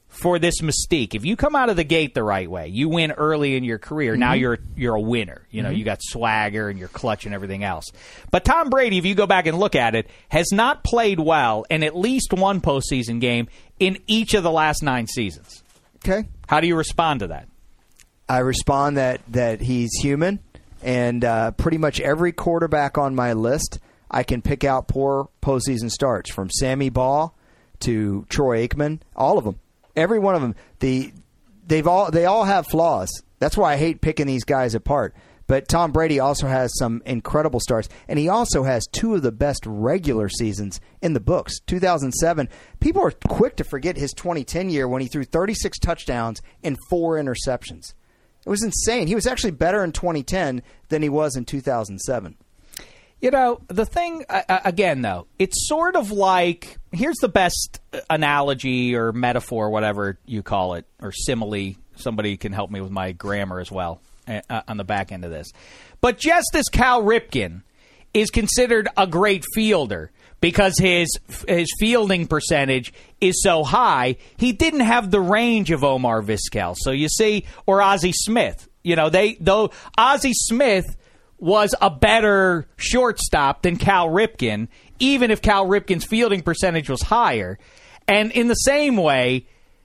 for this mystique. If you come out of the gate the right way, you win early in your career. Mm-hmm. Now you're you're a winner. You know, mm-hmm. you got swagger and you're clutch and everything else. But Tom Brady, if you go back and look at it, has not played well in at least one postseason game in each of the last nine seasons. Okay. How do you respond to that? I respond that, that he's human, and uh, pretty much every quarterback on my list, I can pick out poor postseason starts, from Sammy Baugh to Troy Aikman, all of them. Every one of them, the they've all they all have flaws. That's why I hate picking these guys apart. But Tom Brady also has some incredible starts, and he also has two of the best regular seasons in the books. two thousand seven, people are quick to forget his twenty ten year when he threw thirty-six touchdowns and four interceptions. It was insane. He was actually better in twenty ten than he was in two thousand seven. You know, the thing, uh, again, though, it's sort of like, here's the best analogy or metaphor, whatever you call it, or simile. Somebody can help me with my grammar as well uh, on the back end of this. But just as Cal Ripken is considered a great fielder because his his fielding percentage is so high, he didn't have the range of Omar Vizquel. So you see, or Ozzie Smith. You know, they though Ozzie Smith was a better shortstop than Cal Ripken, even if Cal Ripken's fielding percentage was higher. And in the same way,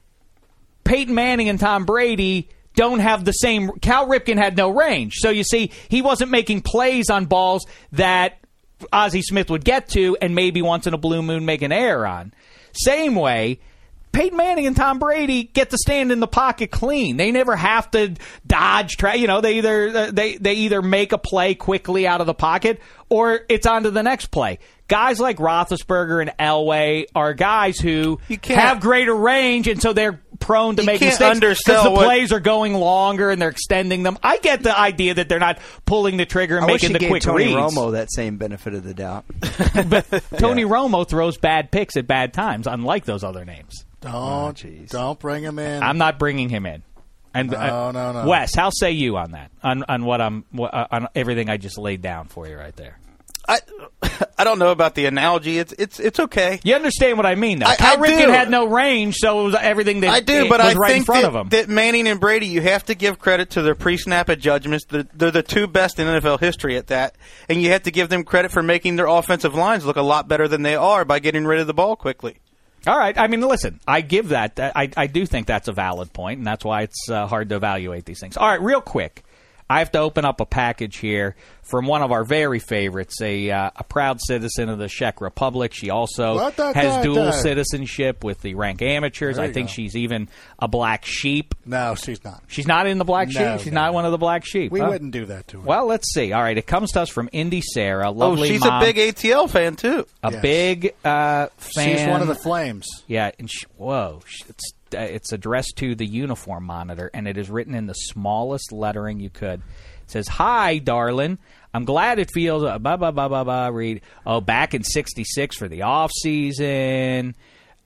Peyton Manning and Tom Brady don't have the same. Cal Ripken had no range. So you see, he wasn't making plays on balls that Ozzie Smith would get to and maybe once in a blue moon make an error on. Same way, Peyton Manning and Tom Brady get to stand in the pocket clean. They never have to dodge. Tra- you know, they either they they either make a play quickly out of the pocket or it's on to the next play. Guys like Roethlisberger and Elway are guys who have greater range, and so they're prone to make mistakes because the what, plays are going longer and they're extending them. I get the idea that they're not pulling the trigger and I making wish the he quick gave Tony reads. Romo that same benefit of the doubt. But Tony yeah. Romo throws bad picks at bad times, unlike those other names. Don't, oh, don't bring him in. I'm not bringing him in. And no, uh, no, no. Wes, how say you on that? On on what I'm uh, on everything I just laid down for you right there. I I don't know about the analogy. It's it's it's okay. You understand what I mean, though. I, Cal I Ripken do. had no range, so it was everything that I do, it but was I right think in front that, of him. that Manning and Brady, you have to give credit to their pre-snap judgments. They're, they're the two best in N F L history at that, and you have to give them credit for making their offensive lines look a lot better than they are by getting rid of the ball quickly. All right. I mean, listen, I give that. I, I do think that's a valid point, and that's why it's uh, hard to evaluate these things. All right, real quick. I have to open up a package here from one of our very favorites, a uh, a proud citizen of the Czech Republic. She also What the- has the- dual the- citizenship with the rank amateurs. There I you think go. she's even a black sheep. No, she's not. She's not in the black sheep? No, She's no, not no. one of the black sheep. We huh? wouldn't do that to her. Well, let's see. All right, it comes to us from Indy Sarah, Oh, lovely she's mom, a big A T L fan, too. a Yes. big uh, fan. She's one of the Flames. Yeah, and she, whoa, it's uh, it's addressed to the uniform monitor, and it is written in the smallest lettering you could. It says, "Hi, darling. I'm glad it feels uh, blah blah blah blah blah." Read, oh, back in sixty-six for the off season.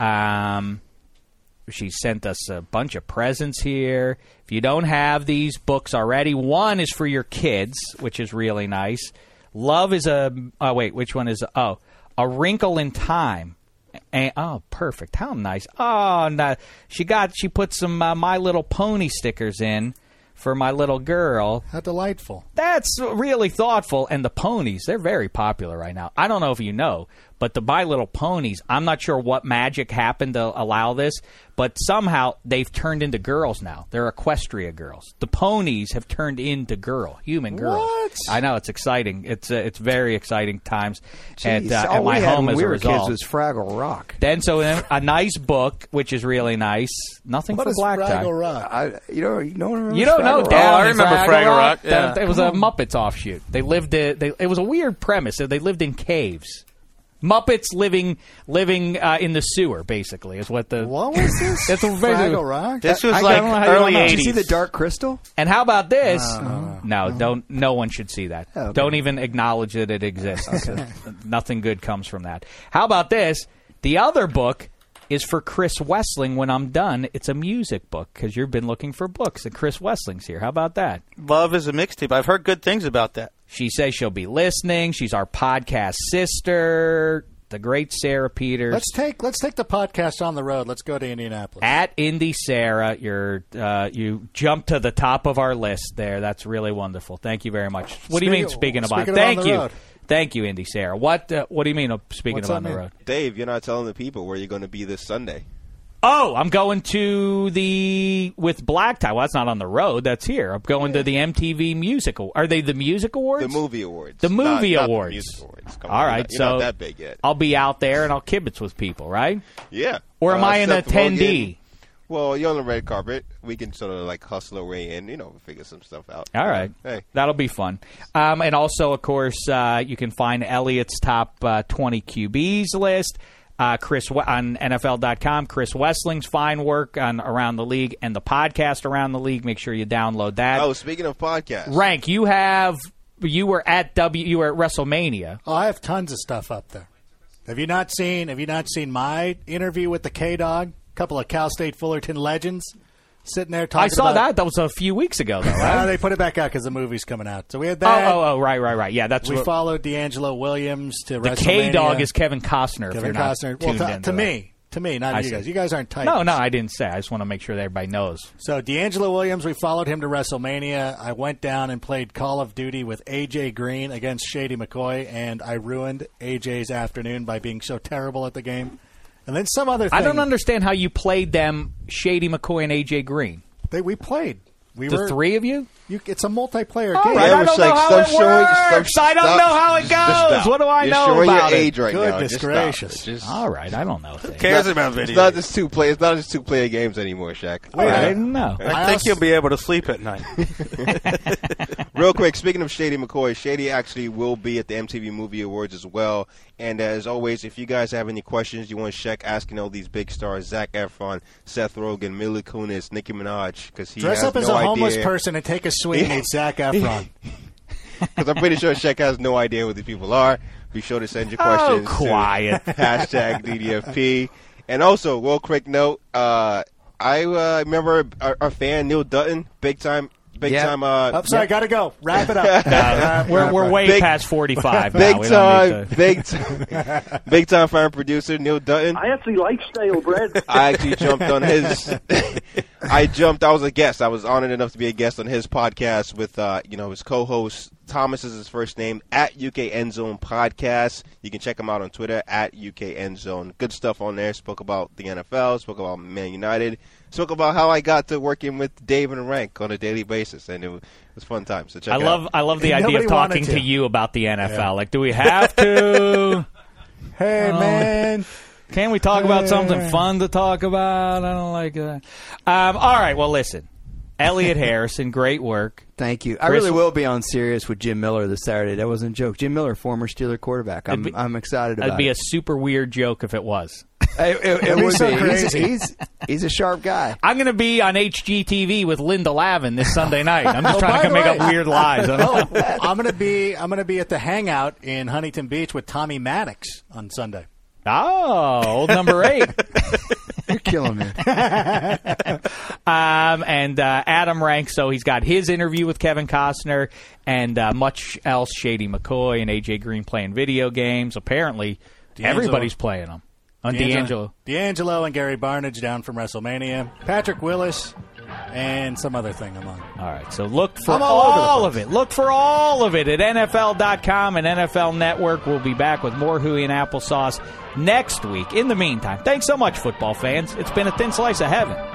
Um, she sent us a bunch of presents here. If you don't have these books already, one is for your kids, which is really nice. Love is a oh wait, which one is oh A Wrinkle in Time. And, oh, perfect. How nice. Oh, no. She got she put some uh, My Little Pony stickers in for my little girl. How delightful. That's really thoughtful. And the ponies, they're very popular right now. I don't know if you know, but the My Little Ponies, I'm not sure what magic happened to allow this, but somehow they've turned into girls now. They're Equestria girls. The ponies have turned into girl, human girls. What? I know, it's exciting. It's uh, it's very exciting times at, Jeez, uh, all at my we had home when as we a were result. kids was Fraggle Rock. Then so then a nice book, which is really nice. Nothing What for is black tie. Fraggle Rock? I, you know, you know, remember You don't know Fraggle Rock? down Oh, I in remember Fraggle Rock, yeah. That- It was a Muppets offshoot. They lived. Uh, they, it was a weird premise. They lived in caves. Muppets living living uh, in the sewer, basically, is what the. What was this? That's a very- Fraggle Rock? This was I- I like don't know how you early don't know. Did eighties. you see the Dark Crystal? And how about this? No. No, don't. No one should see that. Okay. Don't even acknowledge that it exists. Nothing good comes from that. How about this? The other book is for Chris Wessling. When I'm done, it's a music book because you've been looking for books, and Chris Wessling's here. How about that? Love is a mixtape. I've heard good things about that. She says she'll be listening. She's our podcast sister. the great Sarah Peters. Let's take let's take the podcast on the road. Let's go to Indianapolis. At Indy Sarah, you're uh, you jumped to the top of our list there. That's really wonderful. Thank you very much. What do you mean speaking about? Speaking Thank of on the you. road. Thank you, Indy Sarah. What uh, what do you mean of speaking What's of that on the mean? road? Dave, you're not telling the people where you're going to be this Sunday. Oh, I'm going to the with Black Tie. Well, that's not on the road. That's here. I'm going to the M T V Music Awards. Are they the Music Awards? The movie awards. The movie not, awards. Not the music awards. Come All on, right, you're not, you're so not that big yet. I'll be out there and I'll kibitz with people, right? Yeah. Or am uh, I an Seth attendee? Rogen. Well, you're on the red carpet. We can sort of like hustle our way in, you know, figure some stuff out. All right. Hey. That'll be fun. Um, and also, of course, uh, you can find Elliot's top uh, twenty Q Bs list. Uh, Chris on N F L dot com. Chris Wessling's fine work on Around the League and the podcast Around the League. Make sure you download that. Oh, speaking of podcasts, Rank, you have you were at W. You were at WrestleMania. Oh, I have tons of stuff up there. Have you not seen? Have you not seen my interview with the K Dog? A couple of Cal State Fullerton legends sitting there talking. I saw about, that. That was a few weeks ago, though. Right? Uh, they put it back out because the movie's coming out. So we had oh, that. oh, oh, right, right, right. Yeah, that's we what, followed D'Angelo Williams to the WrestleMania. K Dog is Kevin Costner. if Kevin you're not Costner. Well, tuned to, into to that. me, to me, not I you see. guys. You guys aren't tight. No, no, I didn't say. I just want to make sure that everybody knows. So D'Angelo Williams, we followed him to WrestleMania. I went down and played Call of Duty with A J Green against Shady McCoy, and I ruined A J's afternoon by being so terrible at the game. And then some other thing. I don't understand how you played them, Shady McCoy and A J Green. They, we played. We the were, three of you? you? It's a multiplayer All game. right, I was don't know like, how stop it showing- works. stop- I don't stop- know how it just stop. goes. What do I You're know showing about your it? age right now. Goodness Just stop. gracious. It's just- All right, I don't know. Who cares about video It's not games? just two play. It's not just two player games anymore, Shaq. I didn't know. I, I think also- you'll be able to sleep at night. Real quick, speaking of Shady McCoy, Shady actually will be at the M T V Movie Awards as well. And as always, if you guys have any questions, you want to check asking all these big stars, Zac Efron, Seth Rogen, Mila Kunis, Nicki Minaj, because he Dress has up as no a homeless idea. person and take a swing at Zac Efron. Because I'm pretty sure Shaq has no idea who these people are. Be sure to send your Oh, questions quiet. to hashtag D D F P. And also, real quick note, uh, I uh, remember our, our fan, Neil Dutton, big time, big Yeah. time. Uh, I'm sorry, gotta go. Wrap it up. Uh, we're we're way Big- past forty-five now. Big We don't time, need to- big time, big time fan producer Neil Dutton. I actually like stale bread. I actually jumped on his. I jumped. I was a guest. I was honored enough to be a guest on his podcast with, uh, you know, his co-host. Thomas is his first name, at U K Endzone Podcast. You can check him out on Twitter, at U K Endzone. Good stuff on there. Spoke about the N F L, spoke about Man United, spoke about how I got to working with Dave and Rank on a daily basis, and it was, it was fun time. So check I it love out. I love the idea Nobody of talking wanted to. to. you about the N F L. Yeah. Like, do we have to? Hey, Oh. man. Can we talk about something fun to talk about? I don't like that. Um, all right. Well, listen, Elliot Harrison, great work. Thank you. I Chris- really will be on Sirius with Jim Miller this Saturday. That wasn't a joke. Jim Miller, former Steeler quarterback. I'm, It'd be- I'm excited about That'd be it. a super weird joke if it was. It, it, it It'd be would so be. He's, crazy. he's, he's a sharp guy. I'm going to be on H G T V with Linda Lavin this Sunday night. I'm just Oh, trying by to the make way- up weird lies. I don't know. Oh, I'm gonna be I'm gonna be at the Hangout in Huntington Beach with Tommy Maddox on Sunday. Oh, old number eight. You're killing me. Um, and uh, Adam Rank, so he's got his interview with Kevin Costner and uh, much else. Shady McCoy and A J Green playing video games. Apparently, D'Angelo. everybody's playing them. On D'Angelo. D'Angelo and Gary Barnage down from WrestleMania. Patrick Willis and some other thing I'm on. All right, so look for I'm all over the all place. of it. Look for all of it at N F L dot com and N F L Network. We'll be back with more Huey and Applesauce next week. In the meantime, thanks so much, football fans. It's been a thin slice of heaven.